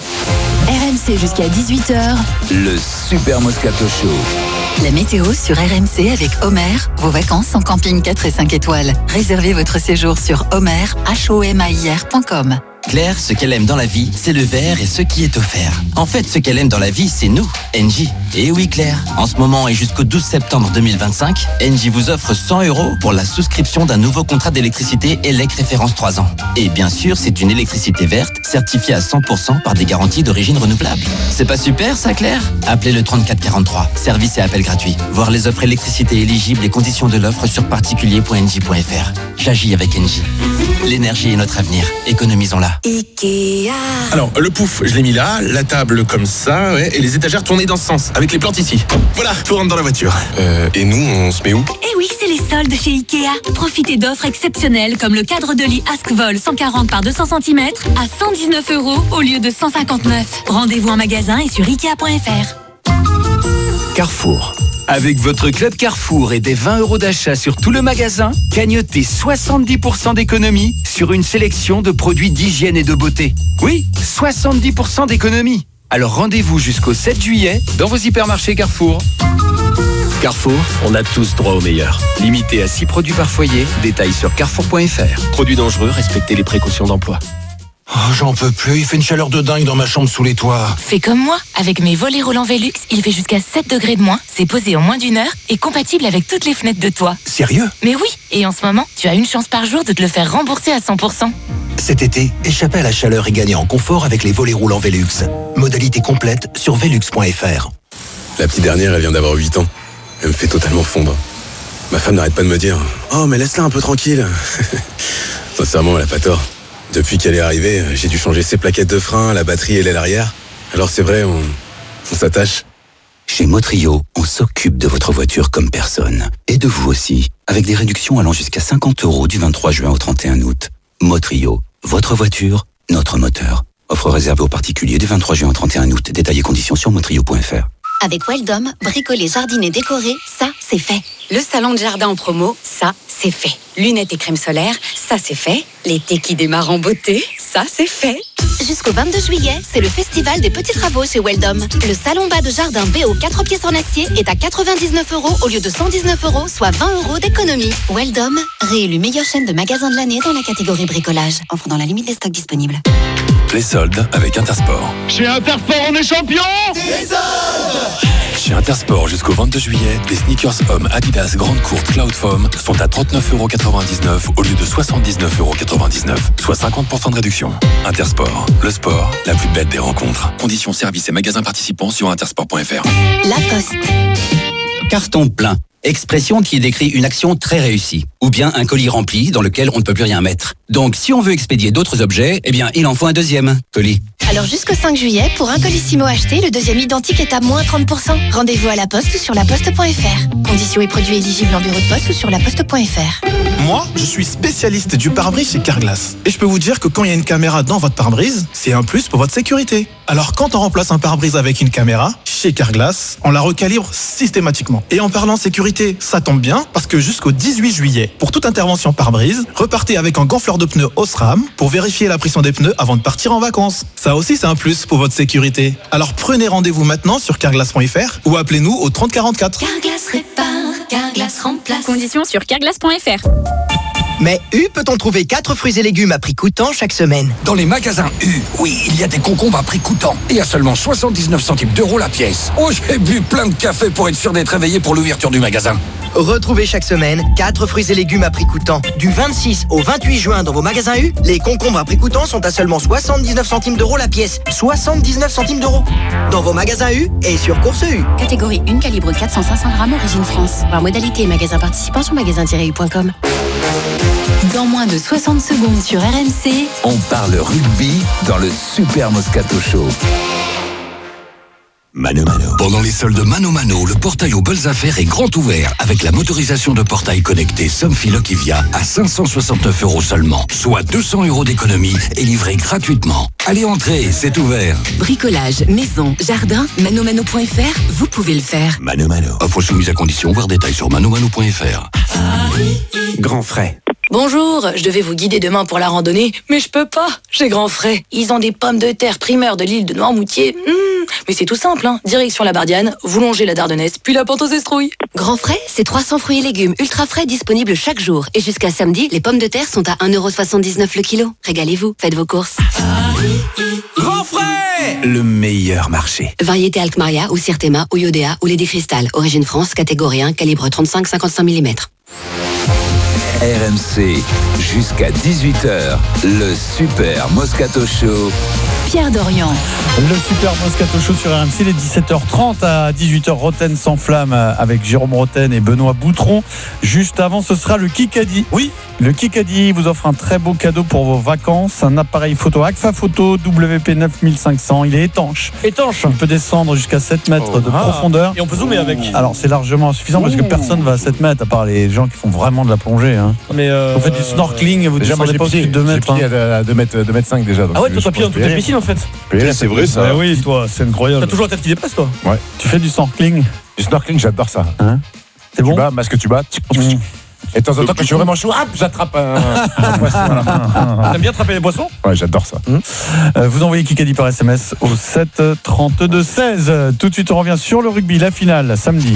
RMC jusqu'à 18h. Le Super Moscato Show. La météo sur RMC avec Homer. Vos vacances en camping 4 et 5 étoiles. Réservez votre séjour sur homer.com. Claire, ce qu'elle aime dans la vie, c'est le verre et ce qui est offert. En fait, ce qu'elle aime dans la vie, c'est nous, Engie. Et oui, Claire, en ce moment et jusqu'au 12 septembre 2025, Engie vous offre 100 € pour la souscription d'un nouveau contrat d'électricité ELEC référence 3 ans. Et bien sûr, c'est une électricité verte, certifiée à 100% par des garanties d'origine renouvelable. C'est pas super, ça, Claire? Appelez le 3443. Service et appel gratuit. Voir les offres électricité éligibles et conditions de l'offre sur particulier.engie.fr. J'agis avec Engie. L'énergie est notre avenir. Économisons-la. Ikea. Alors, le pouf, je l'ai mis là, la table comme ça, ouais, et les étagères tournées dans ce sens, avec les plantes ici. Voilà, tout rentre dans la voiture. Et nous, on se met où? Eh oui, c'est les soldes chez Ikea. Profitez d'offres exceptionnelles comme le cadre de lit Askvol 140 par 200 cm à 119 € au lieu de 159. Rendez-vous en magasin et sur Ikea.fr. Carrefour. Avec votre club Carrefour et des 20 € d'achat sur tout le magasin, gagnotez 70% d'économie sur une sélection de produits d'hygiène et de beauté. Oui, 70% d'économie. Alors rendez-vous jusqu'au 7 juillet dans vos hypermarchés Carrefour. Carrefour, on a tous droit au meilleur. Limité à 6 produits par foyer, détails sur carrefour.fr. Produits dangereux, respectez les précautions d'emploi. Oh, j'en peux plus, il fait une chaleur de dingue dans ma chambre sous les toits. Fais comme moi, avec mes volets roulants Velux, il fait jusqu'à 7 degrés de moins, c'est posé en moins d'1 heure et compatible avec toutes les fenêtres de toit. Sérieux? Mais oui, et en ce moment, tu as une chance par jour de te le faire rembourser à 100%. Cet été, échappez à la chaleur et gagnez en confort avec les volets roulants Velux. Modalité complète sur velux.fr. La petite dernière, elle vient d'avoir 8 ans. Elle me fait totalement fondre. Ma femme n'arrête pas de me dire « Oh, mais laisse-la un peu tranquille !» Sincèrement, elle a pas tort. Depuis qu'elle est arrivée, j'ai dû changer ses plaquettes de frein, la batterie et l'aile arrière. Alors c'est vrai, on s'attache. Chez Motrio, on s'occupe de votre voiture comme personne. Et de vous aussi, avec des réductions allant jusqu'à 50 € du 23 juin au 31 août. Motrio, votre voiture, notre moteur. Offre réservée aux particuliers du 23 juin au 31 août. Détails et conditions sur motrio.fr. Avec Weldom, bricoler, jardiner, décorer, ça, c'est fait. Le salon de jardin en promo, ça, c'est fait. Lunettes et crème solaire, ça, c'est fait. L'été qui démarre en beauté, ça, c'est fait. Jusqu'au 22 juillet, c'est le festival des petits travaux chez Weldom. Le salon bas de jardin BO 4 pièces en acier est à 99 € au lieu de 119 €, soit 20 € d'économie. Weldom, réélu meilleure chaîne de magasins de l'année dans la catégorie bricolage, offre dans la limite des stocks disponibles. Les soldes avec Intersport. Chez Intersport, on est champion. Des soldes. Chez Intersport, jusqu'au 22 juillet, les sneakers hommes Adidas Grande Courte Cloud Foam sont à 39,99 € au lieu de 79,99 €, soit 50% de réduction. Intersport, le sport, la plus belle des rencontres. Conditions, services et magasins participants sur intersport.fr. La Poste. Carton plein. Expression qui décrit une action très réussie. Ou bien un colis rempli dans lequel on ne peut plus rien mettre. Donc si on veut expédier d'autres objets, eh bien il en faut un deuxième colis. Alors jusqu'au 5 juillet, pour un Colissimo acheté, le deuxième identique est à moins 30%. Rendez-vous à la Poste ou sur laposte.fr. Conditions et produits éligibles en bureau de poste ou sur laposte.fr. Moi, je suis spécialiste du pare-brise chez Carglass. Et je peux vous dire que quand il y a une caméra dans votre pare-brise, c'est un plus pour votre sécurité. Alors quand on remplace un pare-brise avec une caméra, chez Carglass, on la recalibre systématiquement. Et en parlant sécurité, ça tombe bien, parce que jusqu'au 18 juillet, pour toute intervention pare-brise, repartez avec un gonfleur de pneus Osram pour vérifier la pression des pneus avant de partir en vacances. Ça aussi, c'est un plus pour votre sécurité. Alors prenez rendez-vous maintenant sur carglass.fr ou appelez-nous au 30 44. Carglass répare, Carglass remplace. Conditions sur carglass.fr. Mais U peut-on trouver 4 fruits et légumes à prix coûtant chaque semaine? Dans les magasins U, oui, il y a des concombres à prix coûtant. Et à seulement 79 centimes d'euros la pièce. Oh, j'ai bu plein de café pour être sûr d'être réveillé pour l'ouverture du magasin. Retrouvez chaque semaine 4 fruits et légumes à prix coûtant. Du 26 au 28 juin dans vos magasins U, les concombres à prix coûtant sont à seulement 79 centimes d'euros la pièce. 79 centimes d'euros. Dans vos magasins U et sur Course U. Catégorie 1, calibre 400-500 grammes, origine France. Par modalité et magasin participant sur magasin-u.com. Dans moins de 60 secondes sur RMC, on parle rugby dans le Super Moscato Show. Mano Mano. Pendant les soldes Mano Mano, le portail aux belles affaires est grand ouvert avec la motorisation de portail connecté Somfy Lokivia à 569 € seulement, soit 200 € d'économie et livré gratuitement. Allez, entrez, c'est ouvert. Bricolage, maison, jardin, manomano.fr, vous pouvez le faire. Mano Mano. Offre soumise à condition, voir détails sur manomano.fr. Grand frais. Bonjour, je devais vous guider demain pour la randonnée, mais je peux pas, j'ai grand frais. Ils ont des pommes de terre primeurs de l'île de Noirmoutier. Mais c'est tout simple, hein. Direction la Bardiane, vous longez la Dardennaise, puis la pente aux Estrouilles. Grand frais, c'est 300 fruits et légumes ultra frais disponibles chaque jour. Et jusqu'à samedi, les pommes de terre sont à 1,79 € le kilo. Régalez-vous, faites vos courses. Grand frais, le meilleur marché. Variété Alkmaria ou Sirtema ou Iodea ou Lady Cristal. Origine France, catégorie 1, calibre 35-55 mm. RMC, jusqu'à 18h, le Super Moscato Show. Pierre Dorian. Le Super Moscato Show sur RMC, il est 17h30 à 18h. Roten sans flamme avec Jérôme Roten et Benoît Boutron. Juste avant, ce sera le Kikadi. Oui. Le Kikadi vous offre un très beau cadeau pour vos vacances. Un appareil photo Agfa Photo WP 9500. Il est étanche. Étanche. Il peut descendre jusqu'à 7 mètres de profondeur. Et on peut zoomer avec. Alors, c'est largement suffisant parce que personne ne va à 7 mètres à part les gens qui font vraiment de la plongée. Hein. Mais vous faites du snorkeling et vous descendez pas au-dessus de 2 mètres. J'ai pied à 2 mètres 5 déjà. Ah ouais, toi t'as pied dans toutes les piscines en fait. C'est vrai ça. Ah oui, toi, c'est incroyable. T'as toujours la tête qui dépasse toi. Ouais. Tu fais du snorkeling? Du snorkeling, j'adore ça. Hein, c'est bon? Masque tu bats. Et de temps en temps, quand je suis vraiment chaud, j'attrape un poisson. T'aimes bien attraper les poissons? Ouais, j'adore ça. Vous envoyez Kikadi par SMS au 7 32 16. Tout de suite, on revient sur le rugby, la finale, samedi.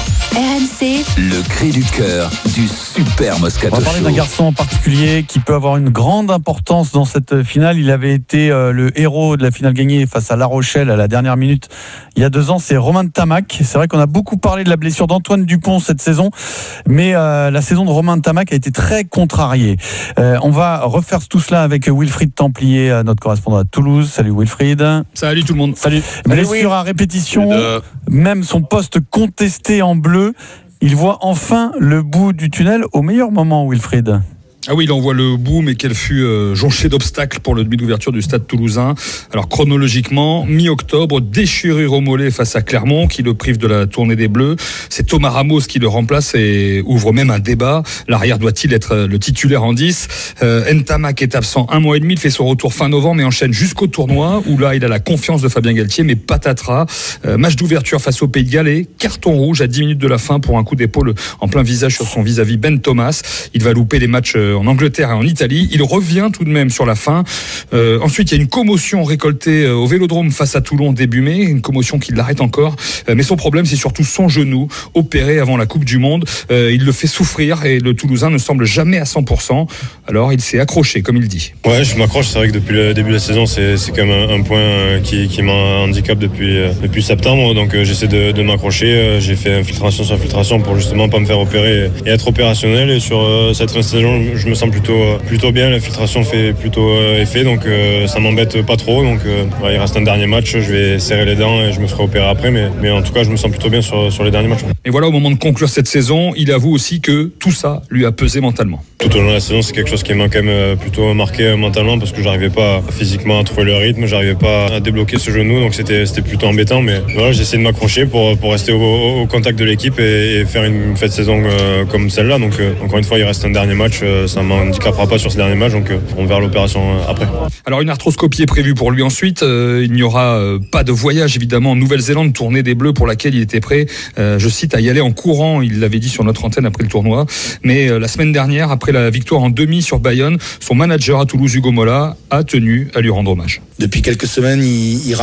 RMC, le cri du cœur du Super Moscato Show. On va parler d'un garçon en particulier qui peut avoir une grande importance dans cette finale. Il avait été le héros de la finale gagnée face à La Rochelle à la dernière minute il y a 2 ans. C'est Romain Ntamack. C'est vrai qu'on a beaucoup parlé de la blessure d'Antoine Dupont cette saison, mais la saison de Romain Ntamack a été très contrariée. On va refaire tout cela avec Wilfried Templier, notre correspondant à Toulouse. Salut Wilfried. Salut tout le monde. Salut. Blessure à répétition, même son poste contesté en bleu. Il voit enfin le bout du tunnel au meilleur moment, Wilfried. Ah oui, il en voit le bout, mais qu'elle fut jonchée d'obstacles pour le demi d'ouverture du stade toulousain. Alors chronologiquement, mi-octobre, déchirure au mollet face à Clermont, qui le prive de la tournée des Bleus. C'est Thomas Ramos qui le remplace et ouvre même un débat. L'arrière doit-il être le titulaire en 10 ? Ntamack est absent 1 mois et demi, il fait son retour fin novembre et enchaîne jusqu'au tournoi, où là, il a la confiance de Fabien Galtier, mais patatras. Match d'ouverture face au Pays de Galles et carton rouge à 10 minutes de la fin pour un coup d'épaule en plein visage sur son vis-à-vis Ben Thomas. Il va louper les matchs en Angleterre et en Italie. Il revient tout de même sur la fin. Ensuite, il y a une commotion récoltée au Vélodrome face à Toulon début mai, une commotion qui l'arrête encore. Mais son problème, c'est surtout son genou, opéré avant la Coupe du Monde. Il le fait souffrir et le Toulousain ne semble jamais à 100%. Alors, il s'est accroché, comme il dit. Ouais, je m'accroche. C'est vrai que depuis le début de la saison, c'est quand même un point qui m'handicape depuis septembre. Donc, j'essaie de m'accrocher. J'ai fait infiltration sur infiltration pour justement pas me faire opérer et être opérationnel. Et sur cette fin de saison, je me sens plutôt bien. L'infiltration fait plutôt effet, donc ça m'embête pas trop. Donc il reste un dernier match, je vais serrer les dents et je me ferai opérer après, mais en tout cas je me sens plutôt bien sur les derniers matchs. Et voilà, au moment de conclure cette saison, il avoue aussi que tout ça lui a pesé mentalement. Tout au long de la saison, c'est quelque chose qui m'a quand même plutôt marqué mentalement, parce que j'arrivais pas physiquement à trouver le rythme, j'arrivais pas à débloquer ce genou, donc c'était plutôt embêtant. Mais voilà, j'ai essayé de m'accrocher pour rester au contact de l'équipe et faire une fin de saison comme celle-là. Donc encore une fois, il reste un dernier match, ça m'handicapera pas sur ce dernier match, donc on verra l'opération après. Alors une arthroscopie est prévue pour lui ensuite. Il n'y aura pas de voyage évidemment en Nouvelle-Zélande, tournée des Bleus pour laquelle il était prêt, je cite, à y aller en courant. Il l'avait dit sur notre antenne après le tournoi. Mais la semaine dernière, après la victoire en demi sur Bayonne, son manager à Toulouse, Hugo Mola, a tenu à lui rendre hommage. Depuis quelques semaines, il ramasse.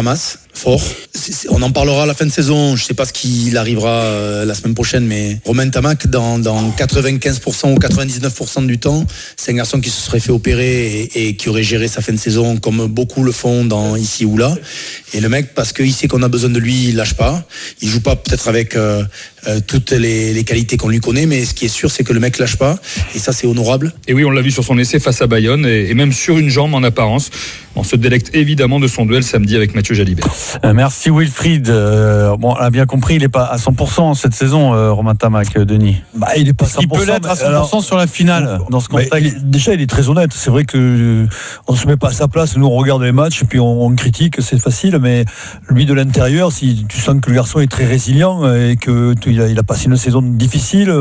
fort. On en parlera à la fin de saison. Je sais pas ce qu'il arrivera la semaine prochaine, mais Romain Ntamack, dans 95% ou 99% du temps, c'est un garçon qui se serait fait opérer et qui aurait géré sa fin de saison comme beaucoup le font dans ici ou là. Et le mec, parce qu'il sait qu'on a besoin de lui, il lâche pas. Il joue pas peut-être avec toutes les qualités qu'on lui connaît, mais ce qui est sûr, c'est que le mec lâche pas. Et ça, c'est honorable. Et oui, on l'a vu sur son essai face à Bayonne, et même sur une jambe en apparence. On se délecte évidemment de son duel samedi avec Mathieu Jalibert. Merci Wilfried. Bon, on a bien compris, il n'est pas à 100% cette saison, Romain Ntamack, Denis. Il n'est pas 100%. Il peut l'être à 100% sur la finale, dans ce contexte. Déjà, il est très honnête. C'est vrai que on se met pas à sa place. Nous, on regarde les matchs et puis on critique, c'est facile. Mais lui, de l'intérieur, si tu sens que le garçon est très résilient et que il a passé une saison difficile,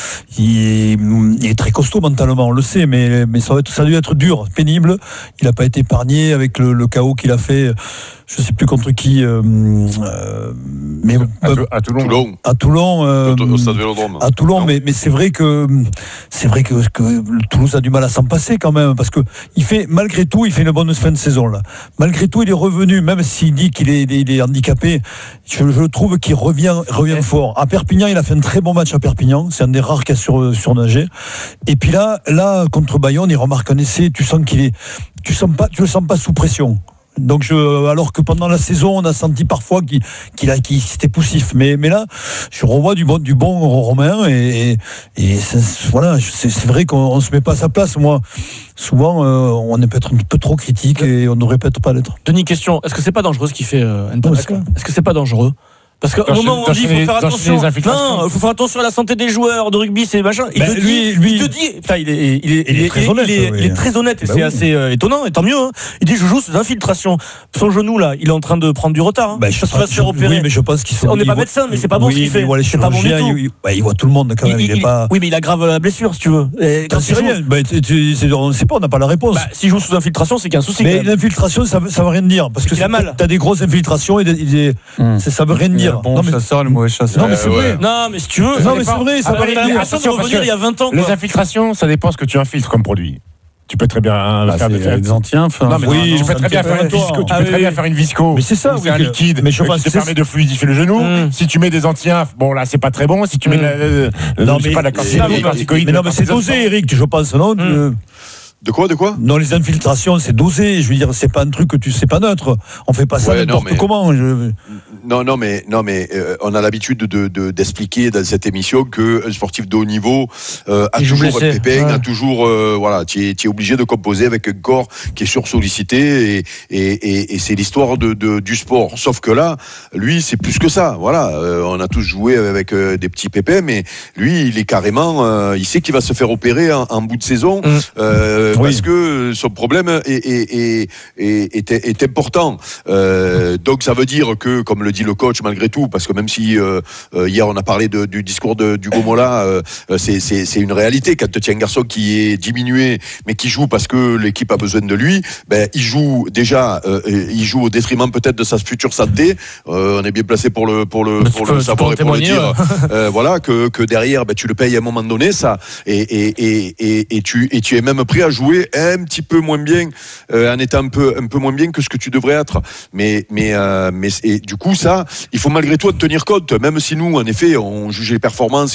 il est très costaud mentalement, on le sait. Mais ça a dû être dur, pénible. Il n'a pas été épargné avec le chaos qu'il a fait. Je ne sais plus contre qui, mais à Toulon. À Toulon, au Stade Vélodrome. À Toulon, mais c'est vrai que Toulouse a du mal à s'en passer quand même, parce que malgré tout, il fait une bonne fin de saison là. Malgré tout, il est revenu, même s'il dit qu'il est handicapé. Je trouve qu'il revient fort. À Perpignan, il a fait un très bon match à Perpignan. C'est un des rares qui a surnagé. Et puis là, contre Bayonne, il remarque un essai. Tu sens tu le sens pas sous pression. Donc alors que pendant la saison, on a senti parfois qu'il c'était poussif, mais là, je revois du bon Romain et c'est vrai qu'on se met pas à sa place. Moi, souvent, on est peut-être un peu trop critique et on ne devrait peut-être pas l'être. Denis, question, est-ce que c'est pas dangereux ce qu'il fait Ntamack ? Est-ce que c'est pas dangereux ? Parce qu'au moment où on dit qu'il faut faire attention, il faut faire attention à la santé des joueurs de rugby, c'est machin. Il te dit, il est très honnête. Il est très honnête et c'est assez étonnant, et tant mieux. Hein. Il dit, je joue sous infiltration. Son genou là, il est en train de prendre du retard. Hein. Je va se faire opérer. Oui, mais je pense on n'est pas médecin, mais c'est pas bon ce qu'il fait. C'est pas bon du tout. Il voit tout le monde quand même. Oui, mais il aggrave la blessure, si tu veux. C'est rien. On ne sait pas, on n'a pas la réponse. S'il joue sous infiltration, c'est qu'il y a un souci. Mais l'infiltration, ça veut rien dire, parce que il a mal. T'as des grosses infiltrations et ça veut rien dire. Bon chasseur, le mauvais chasseur. Non, mais c'est vrai. Non, mais si tu veux. Non, mais c'est vrai. Ça va l'impression de revenir il y a 20 ans. Les infiltrations, ça dépend ce que tu infiltres comme produit. Tu peux très bien faire des anti-inf. Oui, tu peux très bien faire une visco. Tu peux très bien faire une visco. Mais c'est ça, c'est un liquide. Mais je pense qui te permet de fluidifier le genou. Si tu mets des anti-inf, bon là, c'est pas très bon. Si tu mets la corticoïde. Mais non, mais c'est dosé, Eric. Je pense, non? De quoi Non, les infiltrations, c'est dosé. Je veux dire, c'est pas un truc que c'est pas neutre. On fait pas ça n'importe comment. Non, mais on a l'habitude d'expliquer dans cette émission que un sportif de haut niveau a toujours un pépin, a toujours tu es obligé de composer avec un corps qui est sursollicité et c'est l'histoire du sport. Sauf que là, lui, c'est plus que ça. Voilà, on a tous joué avec des petits pépins, mais lui, il est carrément, il sait qu'il va se faire opérer en bout de saison. Parce que son problème est important. Donc ça veut dire que, comme le dit le coach, malgré tout, parce que même si hier on a parlé du discours d'Hugo Mola, c'est une réalité. Quand tu as un garçon qui est diminué, mais qui joue parce que l'équipe a besoin de lui, il joue au détriment peut-être de sa future santé. On est bien placé pour le savoir et pour le dire. Voilà, que derrière, tu le payes à un moment donné, ça, et tu es même prêt à jouer un petit peu moins bien, en étant un peu moins bien que ce que tu devrais être. Mais du coup, ça, il faut malgré tout tenir compte, même si nous, en effet, on juge les performances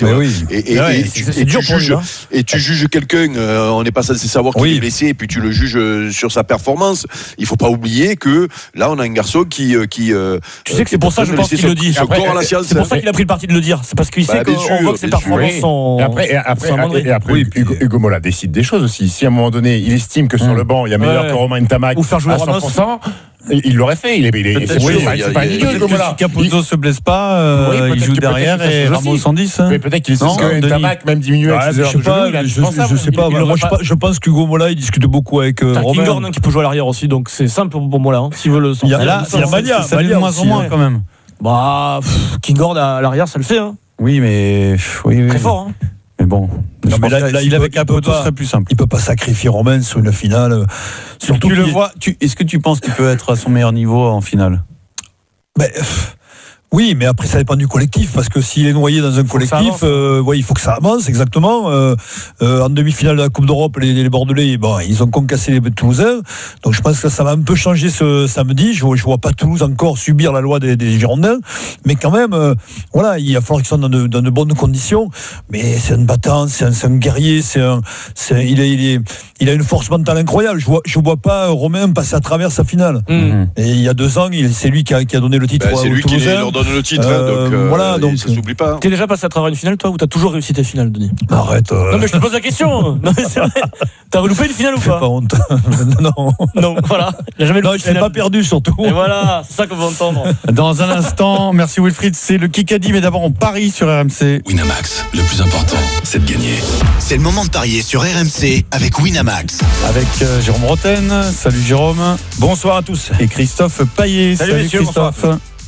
tu juges quelqu'un, on n'est pas censé savoir qu'il est blessé, et puis tu le juges sur sa performance. Il faut pas oublier que là, on a un garçon qui tu sais que c'est pour ça, je pense qu'il le dit. C'est pour ça qu'il a pris le parti de le dire. C'est parce qu'il sait qu'on voit que ses performances sont. Et après, Hugo Mola décide des choses aussi. Si à un moment donné, il estime que sur le banc, il y a meilleur que Romain Ntamack ou faire jouer à 100%, il l'aurait fait. C'est pas idiot, Hugo Mola. Si Capozzo se blesse pas, il joue derrière et Ramos 110. Mais peut-être qu'il sait que Ntamack, même diminué avec ses heures de jeu, je sais pas. Moi, je pense qu'Hugo Mola, il discute beaucoup avec Romain. King qui peut jouer à l'arrière aussi, donc c'est simple pour Mola. S'il veut le. Il y a Malia, de moins en moins quand même. Kingord à l'arrière, ça le fait. Oui, mais très fort. Mais bon, mais là, il avec un peu ce serait plus simple. Il peut pas sacrifier Romain sur une finale. Surtout tu le vois. Est-ce que tu penses qu'il peut être à son meilleur niveau en finale? Oui, mais après ça dépend du collectif, parce que s'il est noyé dans un collectif, il faut que ça avance, exactement. En demi-finale de la Coupe d'Europe, les Bordelais, ils ont concassé les Toulousains, donc je pense que ça va un peu changer ce samedi. Je vois pas Toulouse encore subir la loi des Girondins, mais quand même, il va falloir qu'ils soient dans de bonnes conditions. Mais c'est un battant, c'est un guerrier, il a une force mentale incroyable. Je vois pas Romain passer à travers sa finale. Et il y a 2 ans, c'est lui qui a donné le titre aux c'est lui Toulousains. qui leur donne le titre, donc ça s'oublie pas. T'es déjà passé à travers une finale, toi, ou t'as toujours réussi tes finales, Denis? Arrête. Non, mais je te pose la question. Non, mais c'est vrai. T'as reloupé une finale ou pas? J'ai pas honte. Non, voilà. Il a jamais loupé. Je l'ai pas perdu, surtout. Et voilà, c'est ça qu'on veut entendre. Dans un instant, merci Wilfried, c'est le Kikadi, mais d'abord on parie sur RMC. Winamax, le plus important, c'est de gagner. C'est le moment de parier sur RMC avec Winamax. Avec Jérôme Roten. Salut Jérôme. Bonsoir à tous. Et Christophe Payet. Salut messieurs, Christophe.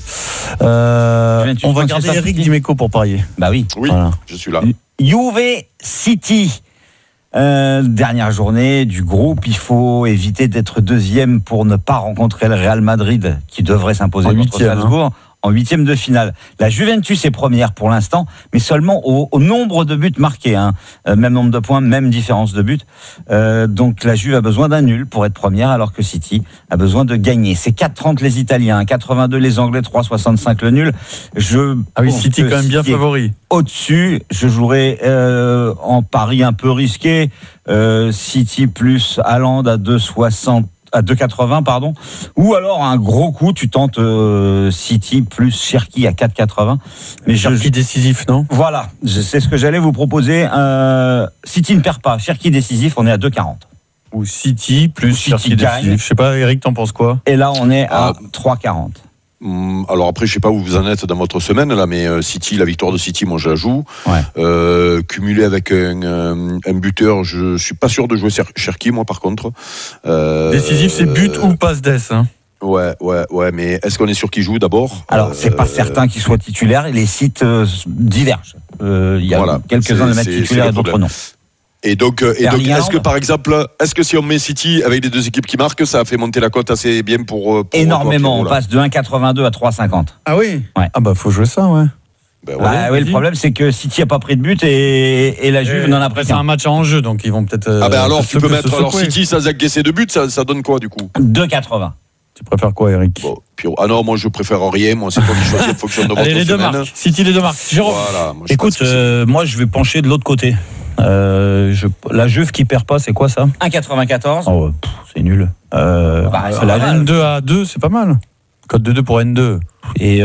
On va garder Eric Dimeco pour parier. Bah oui. Oui, voilà. Je suis là. Juve City. Dernière journée du groupe, il faut éviter d'être deuxième pour ne pas rencontrer le Real Madrid qui devrait s'imposer contre Salzbourg en 8e de finale. La Juventus est première pour l'instant, mais seulement au nombre de buts marqués. Même nombre de points, même différence de buts. Donc la Juve a besoin d'un nul pour être première, alors que City a besoin de gagner. C'est 4,30 les Italiens, 82 les Anglais, 3,65 le nul. City quand même bien favori. Au-dessus, je jouerai en pari un peu risqué. City plus Haaland à 2,80 pardon, ou alors un gros coup, tu tentes City plus Cherki à 4,80. Mais Cherki décisif, non? Voilà, c'est ce que j'allais vous proposer. City ne perd pas, Cherki décisif, on est à 2,40. Ou City plus Cherki décisif. Je sais pas, Eric, t'en penses quoi? Et là, on est à 3,40. Alors après, je sais pas où vous en êtes dans votre semaine là, mais City, la victoire de City, moi je la joue. Cumulé avec un buteur, je suis pas sûr de jouer Cherki, moi par contre. Décisif, c'est but ou passe d'ess. Ouais, mais est-ce qu'on est sûr qu'il joue d'abord? Alors c'est pas certain qu'il soit titulaire. Les sites divergent. Il y a quelques-uns de mettre titulaire et d'autres non. Et donc, est-ce que par exemple, si on met City avec les deux équipes qui marquent, ça a fait monter la cote assez bien pour énormément. On passe de 1,82 à 3,50. Ah oui. Ouais. Ah bah faut jouer ça, ouais. Le problème c'est que City a pas pris de but et la Juve n'en a pris qu'un. C'est un match en jeu, donc ils vont peut-être. Alors tu peux mettre City sans encaisser de but, ça donne quoi du coup? 2,80. Tu préfères quoi, Eric? Non, moi je préfère rien. Moi c'est toi qui choisis en fonction de votre les deux marques. City, les deux marques. Jérôme. Voilà, écoute, moi je vais pencher de l'autre côté. La Juve qui perd pas, c'est quoi ça? 1,94. C'est nul. La N2 à 2, c'est pas mal. Cote de 2 pour N2. Et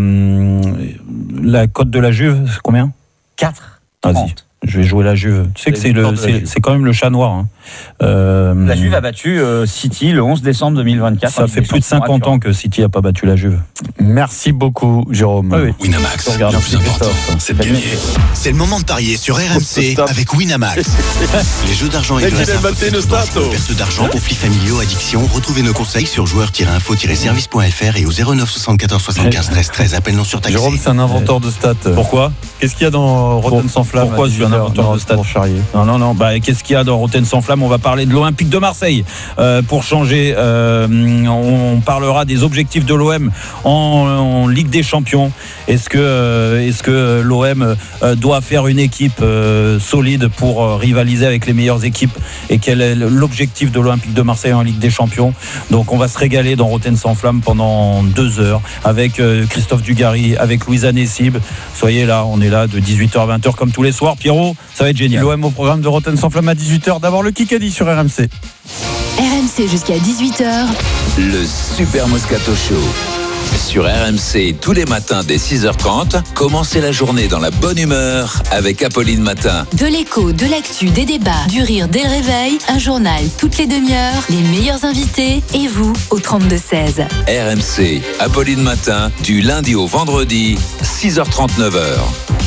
la cote de la Juve, c'est combien? 4. Vas-y. Je vais jouer la Juve. Tu sais que c'est quand même le chat noir. La Juve a battu City le 11 décembre 2024. Ça fait plus de 50 ans que City n'a pas battu la Juve. Merci beaucoup, Jérôme. Oui. Winamax, le plus important, c'est de gagner. C'est le moment de parier sur RMC avec Winamax. Les jeux d'argent et de hasard peuvent être dangereux. Perte d'argent, conflits familiaux, addiction. Retrouvez nos conseils sur joueurs-info-service.fr et au 09 74 75 13 13. Appel non surtaxé. Jérôme, c'est un inventeur de stats. Pourquoi? Qu'est-ce qu'il y a dans Rotten sans flamme? Pourquoi je suis un inventeur de stats? Non. Qu'est-ce qu'il y a dans Rotten sans flamme? On va parler de l'Olympique de Marseille. Pour changer, on parlera des objectifs de l'OM en Ligue des Champions. Est-ce que l'OM doit faire une équipe solide pour rivaliser avec les meilleures équipes? Et quel est l'objectif de l'Olympique de Marseille en Ligue des Champions? Donc on va se régaler dans Rotten sans flamme pendant 2 heures avec Christophe Dugarry, avec Louisa Nessib. Soyez là, on est là de 18h à 20h comme tous les soirs. Pierrot, ça va être génial. L'OM au programme de Rotten sans flamme à 18h. D'abord le Kikadi sur RMC. RMC jusqu'à 18h. Le Super Moscato Show. Sur RMC, tous les matins dès 6h30, commencez la journée dans la bonne humeur avec Apolline Matin. De l'écho, de l'actu, des débats, du rire dès le réveil, un journal toutes les demi-heures, les meilleurs invités et vous au 32-16. RMC, Apolline Matin, du lundi au vendredi, 6h30, 9h.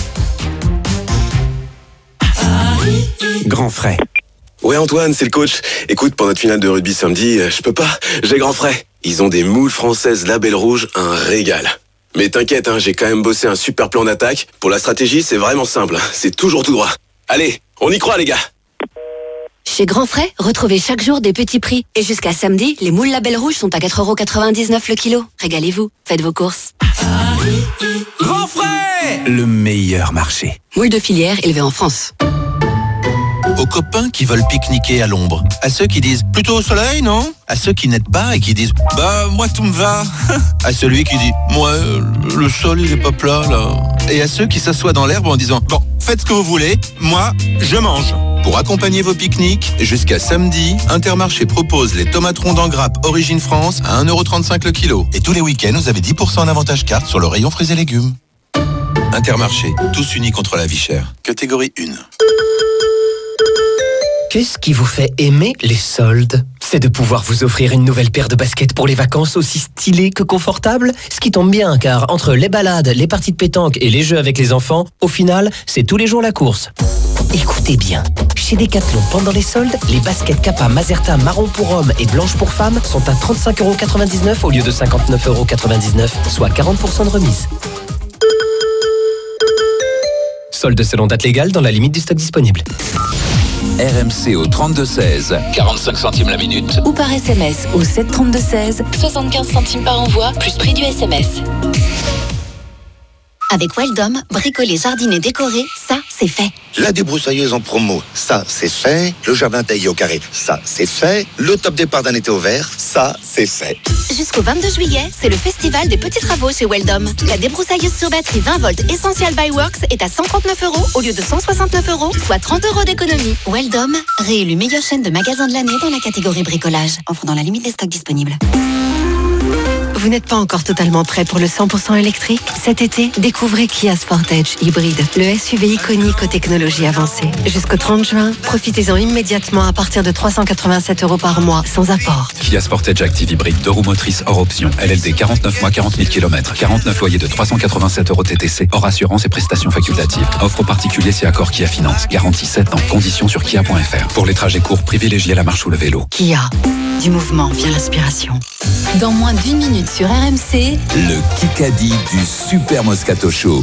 Grand frais. Ouais Antoine, c'est le coach. Écoute, pour notre finale de rugby samedi, je peux pas, j'ai grand frais. Ils ont des moules françaises label rouge, un régal. Mais t'inquiète, j'ai quand même bossé un super plan d'attaque. Pour la stratégie, c'est vraiment simple, c'est toujours tout droit. Allez, on y croit les gars. Chez Grand Frais, retrouvez chaque jour des petits prix. Et jusqu'à samedi, les moules Label Rouge sont à 4,99€ le kilo. Régalez-vous, faites vos courses. Grand Frais, le meilleur marché. Moules de filière élevées en France. Aux copains qui veulent pique-niquer à l'ombre. À ceux qui disent plutôt au soleil, non? À ceux qui n'aident pas et qui disent bah moi tout me va. À celui qui dit moi le sol il est pas plat là. Et à ceux qui s'assoient dans l'herbe en disant bon faites ce que vous voulez, moi je mange. Pour accompagner vos pique-niques, jusqu'à samedi, Intermarché propose les tomates rondes en grappe Origine France à 1,35€ le kilo. Et tous les week-ends, vous avez 10% en avantage carte sur le rayon fruits et légumes. Intermarché, tous unis contre la vie chère. Catégorie 1. Qu'est-ce qui vous fait aimer les soldes? C'est de pouvoir vous offrir une nouvelle paire de baskets pour les vacances aussi stylées que confortables. Ce qui tombe bien, car entre les balades, les parties de pétanque et les jeux avec les enfants, au final, c'est tous les jours la course. Écoutez bien, chez Decathlon, pendant les soldes, les baskets Kappa Mazerta marron pour hommes et blanche pour femmes sont à 35,99€ au lieu de 59,99€, soit 40% de remise. Soldes selon date légale dans la limite du stock disponible. RMC au 32-16, 45 centimes la minute. Ou par SMS au 732-16, 75 centimes par envoi, plus prix du SMS. Avec Weldom, bricoler, jardiner, décorer, ça, c'est fait. La débroussailleuse en promo, ça, c'est fait. Le jardin taillé au carré, ça, c'est fait. Le top départ d'un été au vert, ça, c'est fait. Jusqu'au 22 juillet, c'est le festival des petits travaux chez Weldom. La débroussailleuse sur batterie 20 volts Essential by Works est à 139€ au lieu de 169€, soit 30€ d'économie. Weldom, réélu meilleure chaîne de magasins de l'année dans la catégorie bricolage. Offre dans la limite des stocks disponibles. Vous n'êtes pas encore totalement prêt pour le 100% électrique? Cet été, découvrez Kia Sportage Hybride, le SUV iconique aux technologies avancées. Jusqu'au 30 juin, profitez-en immédiatement à partir de 387€ par mois, sans apport. Kia Sportage Active Hybride, 2 roues motrices hors option. LLD 49 mois, 40 000 km. 49 loyers de 387€ TTC, hors assurance et prestations facultatives. Offre particulier si accord Kia Finance. Garantie 7 ans. Conditions sur kia.fr. Pour les trajets courts, privilégiez la marche ou le vélo. Kia, du mouvement vient l'inspiration. Dans moins d'1 minute sur RMC, Le Kikadi du Super Moscato Show.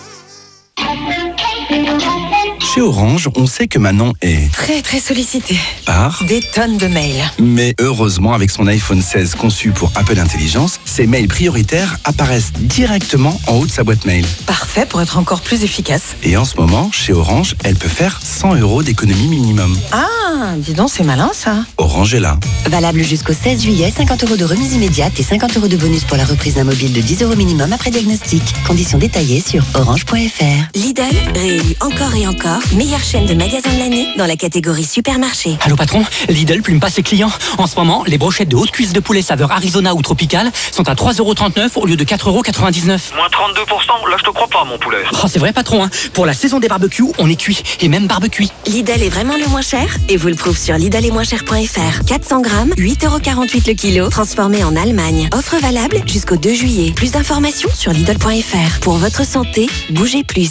Chez Orange, on sait que Manon est très sollicité. par Des tonnes de mails. Mais heureusement, avec son iPhone 16 conçu pour Apple Intelligence, ses mails prioritaires apparaissent directement en haut de sa boîte mail. Parfait pour être encore plus efficace. Et en ce moment, chez Orange, elle peut faire 100€ d'économie minimum. Ah, dis donc, c'est malin ça. Orange est là. Valable jusqu'au 16 juillet, 50€ de remise immédiate et 50€ de bonus pour la reprise d'un mobile de 10€ minimum après diagnostic. Conditions détaillées sur orange.fr. Lidl, réélu encore et encore, meilleure chaîne de magasins de l'année dans la catégorie supermarché. Allô patron, Lidl plume pas ses clients. En ce moment, les brochettes de haute cuisse de poulet saveur Arizona ou Tropical sont à 3,39€ au lieu de 4,99€. Moins 32%, là je te crois pas mon poulet. Oh, c'est vrai patron, hein. Pour la saison des barbecues, on est cuit et même barbecue. Lidl est vraiment le moins cher et vous le prouve sur lidl-et-moins-cher.fr. 400 grammes, 8,48€ le kilo, transformé en Allemagne. Offre valable jusqu'au 2 juillet. Plus d'informations sur lidl.fr. Pour votre santé, bougez plus.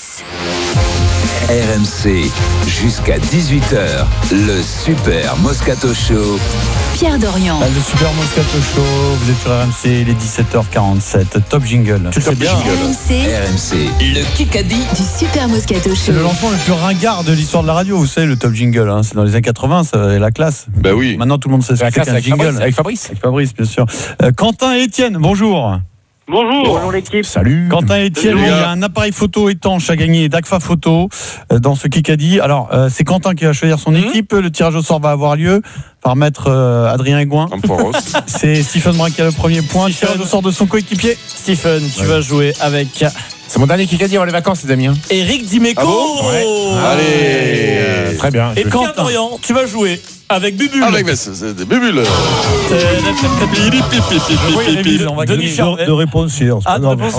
RMC, jusqu'à 18h, le Super Moscato Show. Pierre Dorian. Le Super Moscato Show, vous êtes sur RMC, il est 17h47. Top jingle. Tu le sais bien. RMC, le Kikadi du Super Moscato Show. C'est le lancement le plus ringard de l'histoire de la radio, vous savez, le top jingle. Hein. C'est dans les années 80, ça avait la classe. Bah oui. Maintenant, tout le monde sait ce que c'est qu'un jingle. Avec Fabrice. Avec Fabrice, bien sûr. Quentin et Étienne, bonjour. Bonjour l'équipe. Salut. Quentin et Étienne, il y a un appareil photo étanche à gagner d'Agfa Photo dans ce Kikadi. Alors, c'est Quentin qui va choisir son équipe. Le tirage au sort va avoir lieu par maître Adrien Aigouin. C'est Stephen Brun qui a le premier point. Le tirage au sort de son coéquipier. Stephen, tu vas jouer avec... C'est mon dernier Kikadi avant les vacances, les amis. Eric Dimeco. Allez. Très bien. Et Pierre Dorian, tu vas jouer avec Bubule. Avec des Bubule. On va gagner de réponse hier. Ah, de réponse.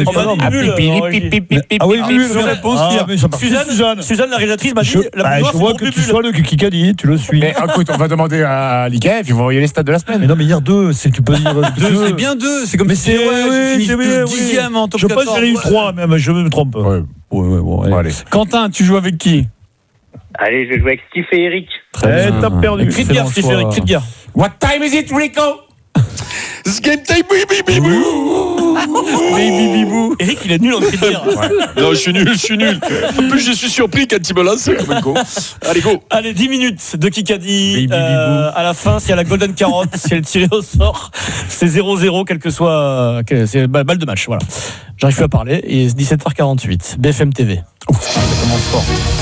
Ah oui, Bubule. Suzanne, la réalisatrice, m'a dit je vois que tu sois le Kikadi, tu le suis. Mais écoute, on va demander à l'IKEF, ils vont envoyer les stats de la semaine. Mais non, mais hier 2, tu peux dire 2. C'est bien 2, c'est comme si c'est 10e en top 14. Je pense que j'ai eu 3 même, je me trompe. Ouais. Allez. Quentin, tu joues avec qui? Allez, je vais jouer avec Steve et Eric. T'as perdu. Cri de guerre, Steve et Eric, cri de guerre. What time is it, Rico? It's game time, baby. Baby bibou. Eric, il est nul en cri de guerre. Non, je suis nul. En plus, je suis surpris quand il me lance comme un con. Allez, go. Allez, 10 minutes de Kikadi. À la fin, s'il y a la Golden Carotte, si elle est tirée au sort, c'est 0-0, quel que soit. C'est balle de match, voilà. J'arrive plus à parler. Et 17h48. BFM TV. Ça commence fort.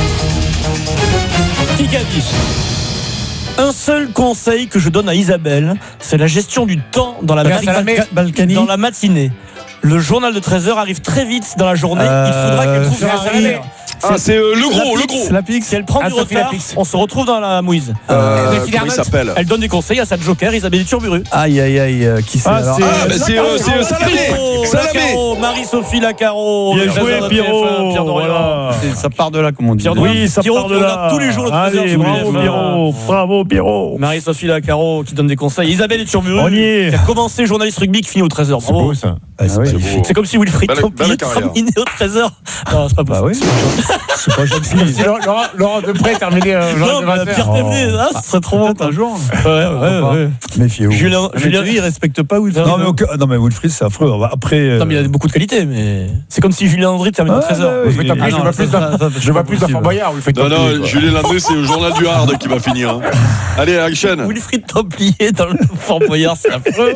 Kikadi. Un seul conseil que je donne à Isabelle, c'est la gestion du temps dans la matinée. Le journal de 13h arrive très vite dans la journée. Il faudra qu'elle trouve sa salaire. C'est le gros. La Pix. Si elle prend du retard, on se retrouve dans la mouise. Comment il s'appelle ? Elle donne des conseils à sa joker, Isabelle Turburu. Aïe, qui c'est alors ? C'est Salamé. Marie-Sophie Lacaro. Bien joué, Pierrot. Pierre Dorian. Ça part de là, comme on dit. Oui, ça part de là. Tous les jours, le 13h. Allez, bravo, Pierrot. Marie-Sophie Lacaro qui donne des conseils. Isabelle Turburu qui a commencé journaliste rugby qui finit au 13h. C'est beau, ça. C'est comme si Wilfried Templier terminait au 13h. Non, c'est pas possible. C'est pas jeune fille. Si Laurent Depré terminé non, Pierre Templier, ce serait trop bon un jour. Ouais. Méfiez-vous. Julien, il respecte pas Wilfried. Non, mais Wilfried, c'est affreux. Après. Non, mais il a beaucoup de qualités, mais c'est comme si Julien André termine au 13h. Je vois plus d'enfants Boyard. Non, Julien Landry, c'est le journal du Hard qui va finir. Allez, action. Wilfried Templier dans le Fort Boyard, c'est affreux.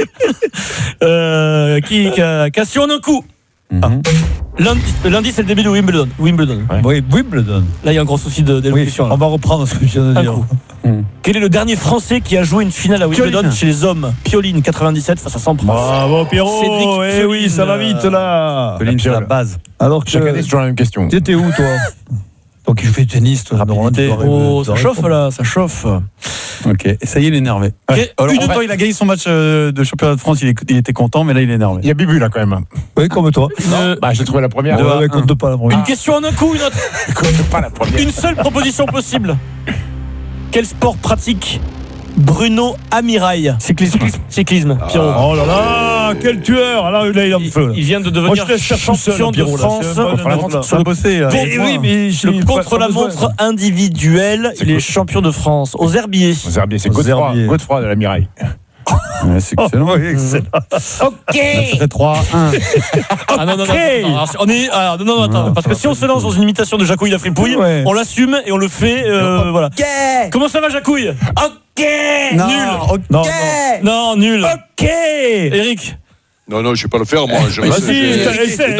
Question en un coup. Lundi, c'est le début de Wimbledon. Oui, Wimbledon. Là, il y a un gros souci d'élocution. On va reprendre ce que je viens de dire. Quel est le dernier Français qui a joué une finale à Wimbledon chez les hommes ? Pioline, 97 face à Sampras. Bravo, Pierrot. Oui, ça va vite là. Pioline, c'est la base. Alors chaque année, c'est toujours la même question. T'étais où, toi ? Donc, il fait tennis, toi. Ça chauffe là, ça chauffe. Ok, et ça y est, il est énervé. Alors, il a gagné son match de championnat de France, il était content, mais là, il est énervé. Il y a Bibu là quand même. Oui, comme toi. J'ai trouvé la première. Compte pas la première. Une question en un coup, une autre. Compte pas la première. Une seule proposition possible. Quel sport pratique Bruno Amirail? Cyclisme. Pierrot. Oh là là, quel tueur! Là, il est en feu. Il vient de devenir champion de France contre-la-montre individuelle. Il est champion de France aux herbiers. C'est Godefroy de la Miraille. Ouais, c'est excellent. Oui, excellent. Ok. Ça fait 3-1. Ah non. On est. Alors, non, attends. Parce que si on se lance dans une imitation de Jacouille la fripouille, on l'assume et on le fait. Voilà. Comment ça va, Jacouille? Ok. Nul. Non, nul. Ok. Eric. Non, je vais pas le faire, moi. Vas-y, essaie.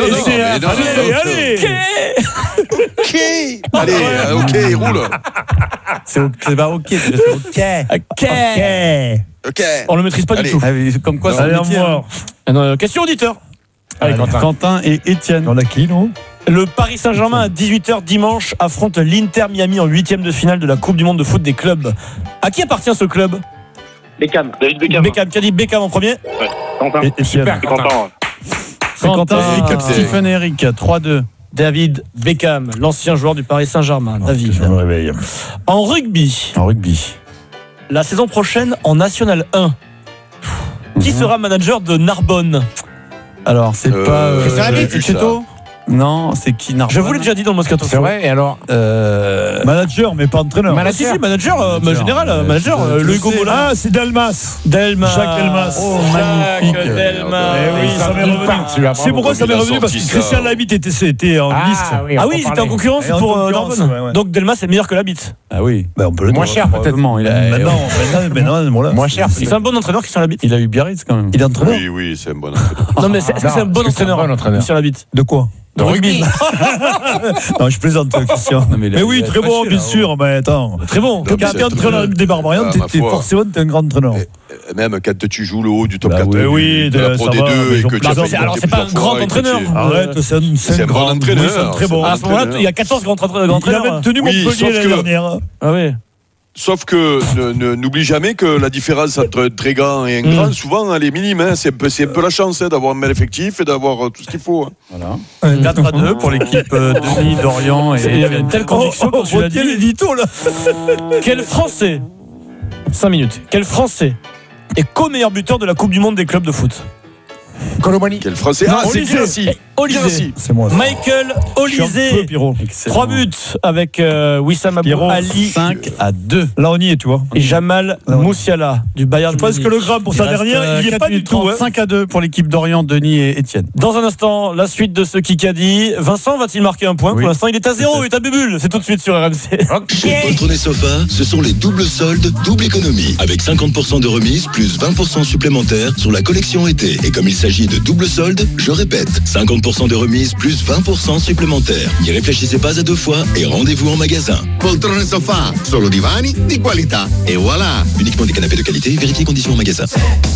Allez. Allez, ok, roule. C'est pas ok. Ok. On le maîtrise pas du tout. Comme quoi, c'est un métier. Question auditeur. Allez, Quentin et Étienne. On a qui, non? Le Paris Saint-Germain à 18h dimanche affronte l'Inter Miami en 8e de finale de la Coupe du Monde de foot des clubs. À qui appartient ce club? Beckham. David Beckham. Qui a dit Beckham en premier? Ouais. Quentin. Super, Quentin. Stephen et Eric, 3-2. David Beckham, l'ancien joueur du Paris Saint-Germain. David. Je me réveille. En rugby. La saison prochaine en National 1. Qui sera manager de Narbonne? Alors, c'est pas. C'est Cheto? Non, c'est qui Narbonne? Je vous l'ai déjà dit dans le Moscato Show. C'est vrai, et alors Manager, mais pas entraîneur. Si, manager, général, manager. Le Hugo Mola. Ah, c'est Delmas. Jacques Delmas. Oh, magnifique. Delmas. Oui, ça m'est revenu. C'est pourquoi ça m'est revenu? Parce que Christian Labitte était en liste. Ah oui, il était en concurrence pour Narbonne. Donc Delmas est meilleur que Labitte. Ah oui. On peut le moins cher, peut-être. Maintenant, moins cher. C'est un bon entraîneur, Christian Labitte. Il a eu Biarritz quand même. Il est entraîneur? Oui, c'est un bon entraîneur. Non, mais est-ce que c'est un bon entraîneur, Christian Labitte? De quoi? De rugby. Non, je plaisante, Christian. Mais oui, très bon, bien sûr. Mais attends. Très bon. Quand tu es entraîneur des Barbarians, forcément, tu es un grand entraîneur. Même quand tu joues le haut du top 14 de la Pro D2 et que tu as alors, c'est pas un grand entraîneur. Arrête, c'est un grand entraîneur. Très bon. À ce moment-là, il y a 14 grands entraîneurs. Il a même tenu Montpellier l'année dernière. Ah oui. Sauf que n'oublie jamais que la différence entre un très grand et un grand, souvent, elle est minime. C'est un peu la chance d'avoir un bel effectif et d'avoir tout ce qu'il faut. Voilà. 4-2 pour l'équipe Denis, Dorian. Il y avait une telle conviction quand tu l'as dit. L'édito, là. Quel Français 5 minutes. Quel Français est co-meilleur buteur de la Coupe du Monde des clubs de foot? Colomani. Quel français? Non, c'est Olysée. Olysée. C'est moi. Michael Olysée. 3 buts avec Wissam Abou Ali. 5-2. Là, on y est, tu vois. Et Jamal Moussiala du Bayern. Je pense que le gramme pour sa dernière, il n'y est pas du tout. 5-2 pour l'équipe d'Orient, Denis et Étienne. Dans un instant, la suite de ce Kikadi. Vincent va-t-il marquer un point? Pour l'instant, il est à 0. Il est à Bubule. C'est tout de suite sur RMC. Chez Poltron et Sofa, ce sont les doubles soldes, double économie. Avec 50% de remise plus 20% supplémentaires sur la collection été. Et comme il s'agit de double soldes, je répète, 50% de remise plus 20% supplémentaires. N'y réfléchissez pas à 2 fois et rendez-vous en magasin. Poltrone Sofa, solo divani di qualità. Et voilà. Uniquement des canapés de qualité, vérifiez conditions en magasin.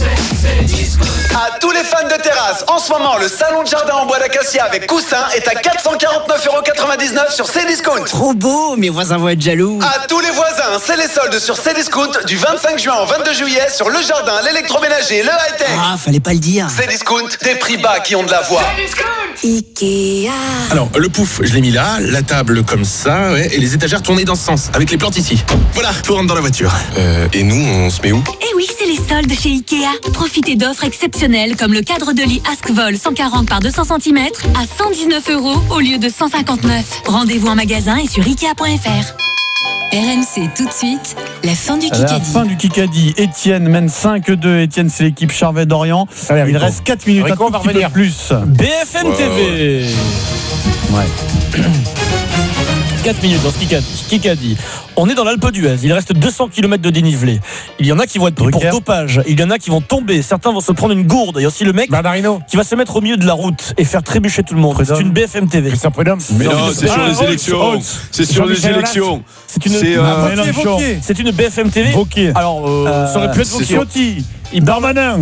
À tous les fans de terrasse, en ce moment, le salon de jardin en bois d'acacia avec coussin est à 449,99€ sur Cdiscount. Trop beau, mes voisins vont être jaloux. À tous les voisins, c'est les soldes sur Cdiscount du 25 juin au 22 juillet sur le jardin, l'électroménager, le high-tech. Ah, fallait pas le dire. Cdiscount, des prix bas qui ont de la voix. Ikea. Alors, le pouf, je l'ai mis là, la table comme ça, ouais, et les étagères tournées dans ce sens, avec les plantes ici. Voilà, tout rentre dans la voiture. Et nous, on se met où? Eh oui, c'est les soldes chez Ikea. Profitez d'offres exceptionnelles comme le cadre de lit Askvol 140 par 200 cm à 119€ au lieu de 159. Rendez-vous en magasin et sur Ikea.fr. RMC tout de suite, la fin du Kikadi. La fin du Kikadi. Étienne mène 5-2. Étienne, c'est l'équipe Charvet d'Orient. Il reste 4 minutes. Rico, un tout petit peu plus. BFM TV. Ouais. 4 minutes dans ce Kikadi. On est dans l'Alpe d'Huez. Il reste 200 km de dénivelé. Il y en a qui vont être pris pour dopage. Il y en a qui vont tomber. Certains vont se prendre une gourde. Il y a aussi le mec qui va se mettre au milieu de la route et faire trébucher tout le monde. C'est une BFM TV. Mais non, c'est sur les élections. C'est sur les élections. C'est une BFM TV. Alors, ça aurait pu être Vauquier. Darmanin.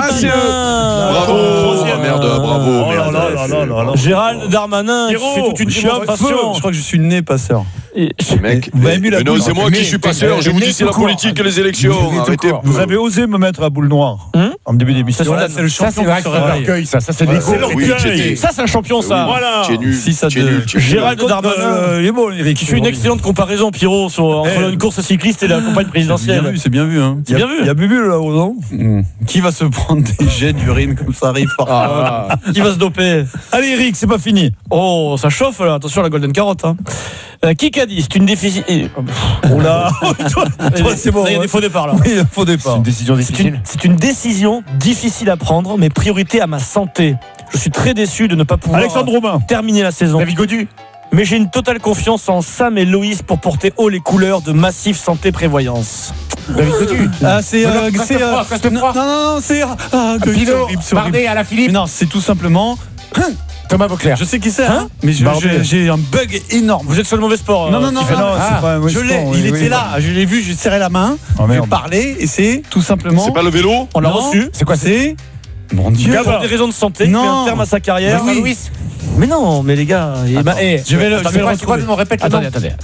Bravo. Merde. Gérald Darmanin qui fait toute une démonstration. Je crois que je suis né passeur. Mec, non, c'est moi qui suis passeur. Je vous dis, c'est la politique et les élections. Arrêtez. Vous avez osé me mettre à boule noire en début d'émission. C'est le champion. C'est l'orgueil, ça. Ça, c'est l'orgueil. Ça, c'est un champion, ça. Voilà. C'est nul. Gérald Darmanin. Il est bon, Eric. Qui fait une excellente comparaison, Pierrot, entre une course cycliste et la campagne présidentielle. C'est bien vu. C'est bien vu. Il y a Bubule là-haut, non? Qui va se prendre des jets d'urine comme ça arrive Qui va se doper? Allez, Eric, c'est pas fini. Oh, ça chauffe là. Attention à la Golden Carotte. Kikadi, c'est une décision. Oh là, c'est bon. Il y a des faux départs là. Oui, faux départ. C'est une décision difficile. C'est une décision difficile à prendre, mais priorité à ma santé. Je suis très déçu de ne pas pouvoir Alexandre Romain terminer la saison. David Godu. Mais j'ai une totale confiance en Sam et Loïs pour porter haut les couleurs de Massif Santé Prévoyance. David Godu. C'est non, c'est Pino, Bardet à la Philippe. Non, c'est tout simplement Thomas Vauclair. Je sais qui c'est, mais j'ai un bug énorme. Vous êtes sur le mauvais sport. Non, c'est pas un mauvais sport. Il était là, je l'ai vu, j'ai serré la main, j'ai parlé, et c'est tout simplement. C'est pas le vélo? On l'a reçu. C'est quoi? C'est. Mon Dieu. Pour des raisons de santé, il met un terme à sa carrière. Mais non, mais les gars. Je vais le retrouver. Attendez.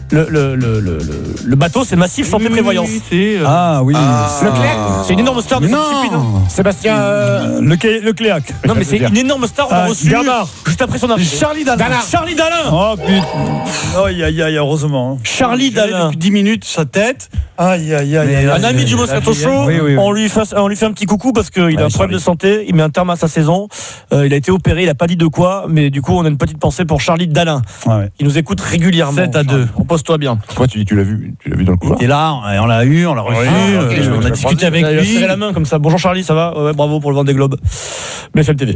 Le bateau, c'est Massif Santé Prévoyance. Ah oui. Leclerc, c'est une énorme star de cette discipline. Sébastien Leclerc. Non, mais c'est une énorme star. On l'a reçu juste après son arrivée. Charlie Dalin. Oh putain. Aïe, heureusement. Charlie Dalin. Depuis 10 minutes, sa tête. Aïe. Un ami du Moscato Show. On lui fait un petit coucou parce qu'il a un problème de santé. Il met un terme à sa saison. Il a été opéré. Il a pas dit de quoi. Mais du coup, on a une petite pensée pour Charlie Dalin. Il nous écoute régulièrement. 7-2. Repose-toi bien. Toi, tu l'as vu dans le couloir. Il était là, on l'a eu, on l'a reçu. On a discuté avec lui. Il a serré la main comme ça. Bonjour Charlie, ça va? Ouais, bravo pour le Vendée Globe. BFM TV.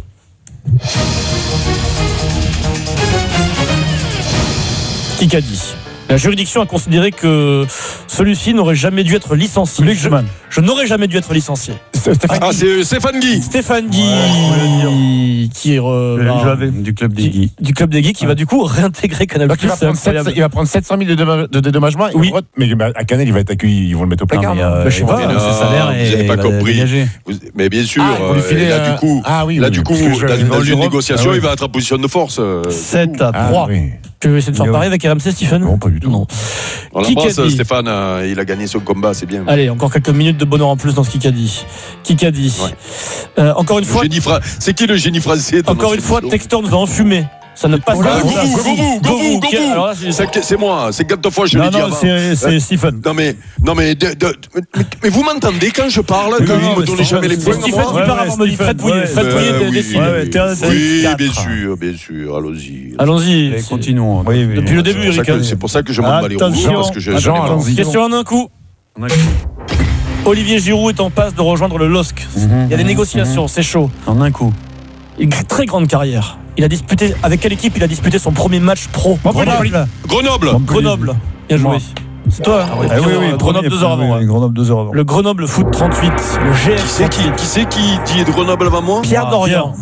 Kikadi. La juridiction a considéré que celui-ci n'aurait jamais dû être licencié. Je n'aurais jamais dû être licencié. C'est Stéphane Guy. Stéphane Guy, qui est du Club des Guy. Du Club des Guy, qui va du coup réintégrer Canal+. Donc il va prendre 700 000 de dédommagement. Oui. Mais à Canal, il va être accueilli, ils vont le mettre au placard. Je sais pas, ce salaire vous n'avez pas compris. Mais bien sûr, là du coup, dans une négociation, il va être en position de force. 7-3. Tu veux essayer de faire pareil avec RMC, Stephen? Non, pas du tout. Non. On l'embrasse, Stéphane, il a gagné son combat, c'est bien. Allez, encore quelques minutes de bonheur en plus dans ce Kikadi. Encore une fois. C'est qui le génie français? Encore une fois, Textor nous a enfumé. Ça ne passe pas. Govou. C'est moi. C'est 4 fois, je l'ai dit avant. Non, c'est Stephen. Non, mais vous m'entendez quand je parle, quand vous me donnez jamais les points. Stephen qui part avant de dire Fred Pouillet décide. Oui, bien sûr. Allons-y. Continuons. Depuis le début, Eric. C'est pour ça que je m'emballe les roues, parce que j'ai Question en un coup. Olivier Giroud est en passe de rejoindre le LOSC. Il y a des négociations, c'est chaud. En un coup. Une très grande carrière. Il a disputé, avec quelle équipe il a disputé son premier match pro? Grenoble. Bien joué. C'est toi. Oui, Grenoble 2 heures avant. Grenoble 2 heures avant. Le Grenoble Foot 38. Le GF. Qui c'est qui dit Grenoble avant moi? Pierre Dorian.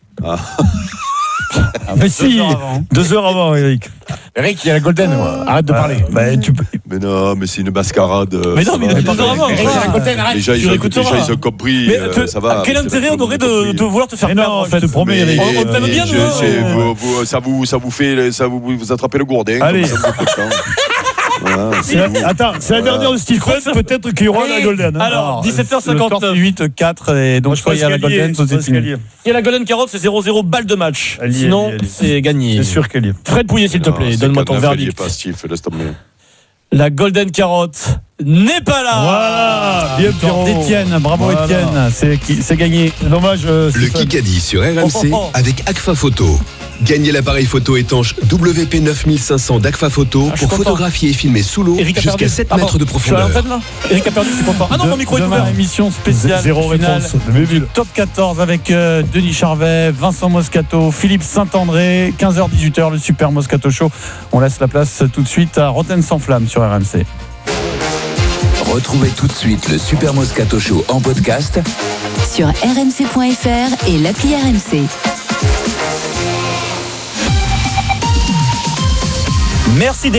Mais si, 2 heures avant, Eric. Eric, il y a la Golden. Arrête de parler. Mais non, mais c'est une mascarade. Mais non, mais il a pas avant. Déjà, ils ont compris. Ça va. Quel intérêt on aurait de vouloir te faire perdre, en fait? Je te promets, Eric. On t'aime bien, ça vous attrapez le gourdin. Allez. Attends, c'est la dernière de Stephen, peut-être qu'il y aura la Golden. Alors, 17h59. 8-4, et donc je crois qu'il y a la Golden. Il y a la Golden carotte, c'est 0-0 balle de match. Sinon, c'est gagné. C'est sûr qu'elle y est. Fred Pouillet, s'il te plaît, donne-moi ton verdict. La Golden carotte n'est pas là. Voilà, bien Pierrot. Étienne, bravo Étienne, c'est gagné. Dommage. Le Kikadi sur RMC avec Agfa Photo. Gagnez l'appareil photo étanche WP9500 d'Agfa Photo pour photographier et filmer sous l'eau jusqu'à 7 mètres de profondeur. Eric a perdu, je suis content. Ah non, mon micro est ouvert. Émission spéciale. Zéro réponse. Top 14 avec Denis Charvet, Vincent Moscato, Philippe Saint-André, 15h-18h, le Super Moscato Show. On laisse la place tout de suite à Rotten sans flamme sur RMC. Retrouvez tout de suite le Super Moscato Show en podcast sur rmc.fr et l'appli RMC. Merci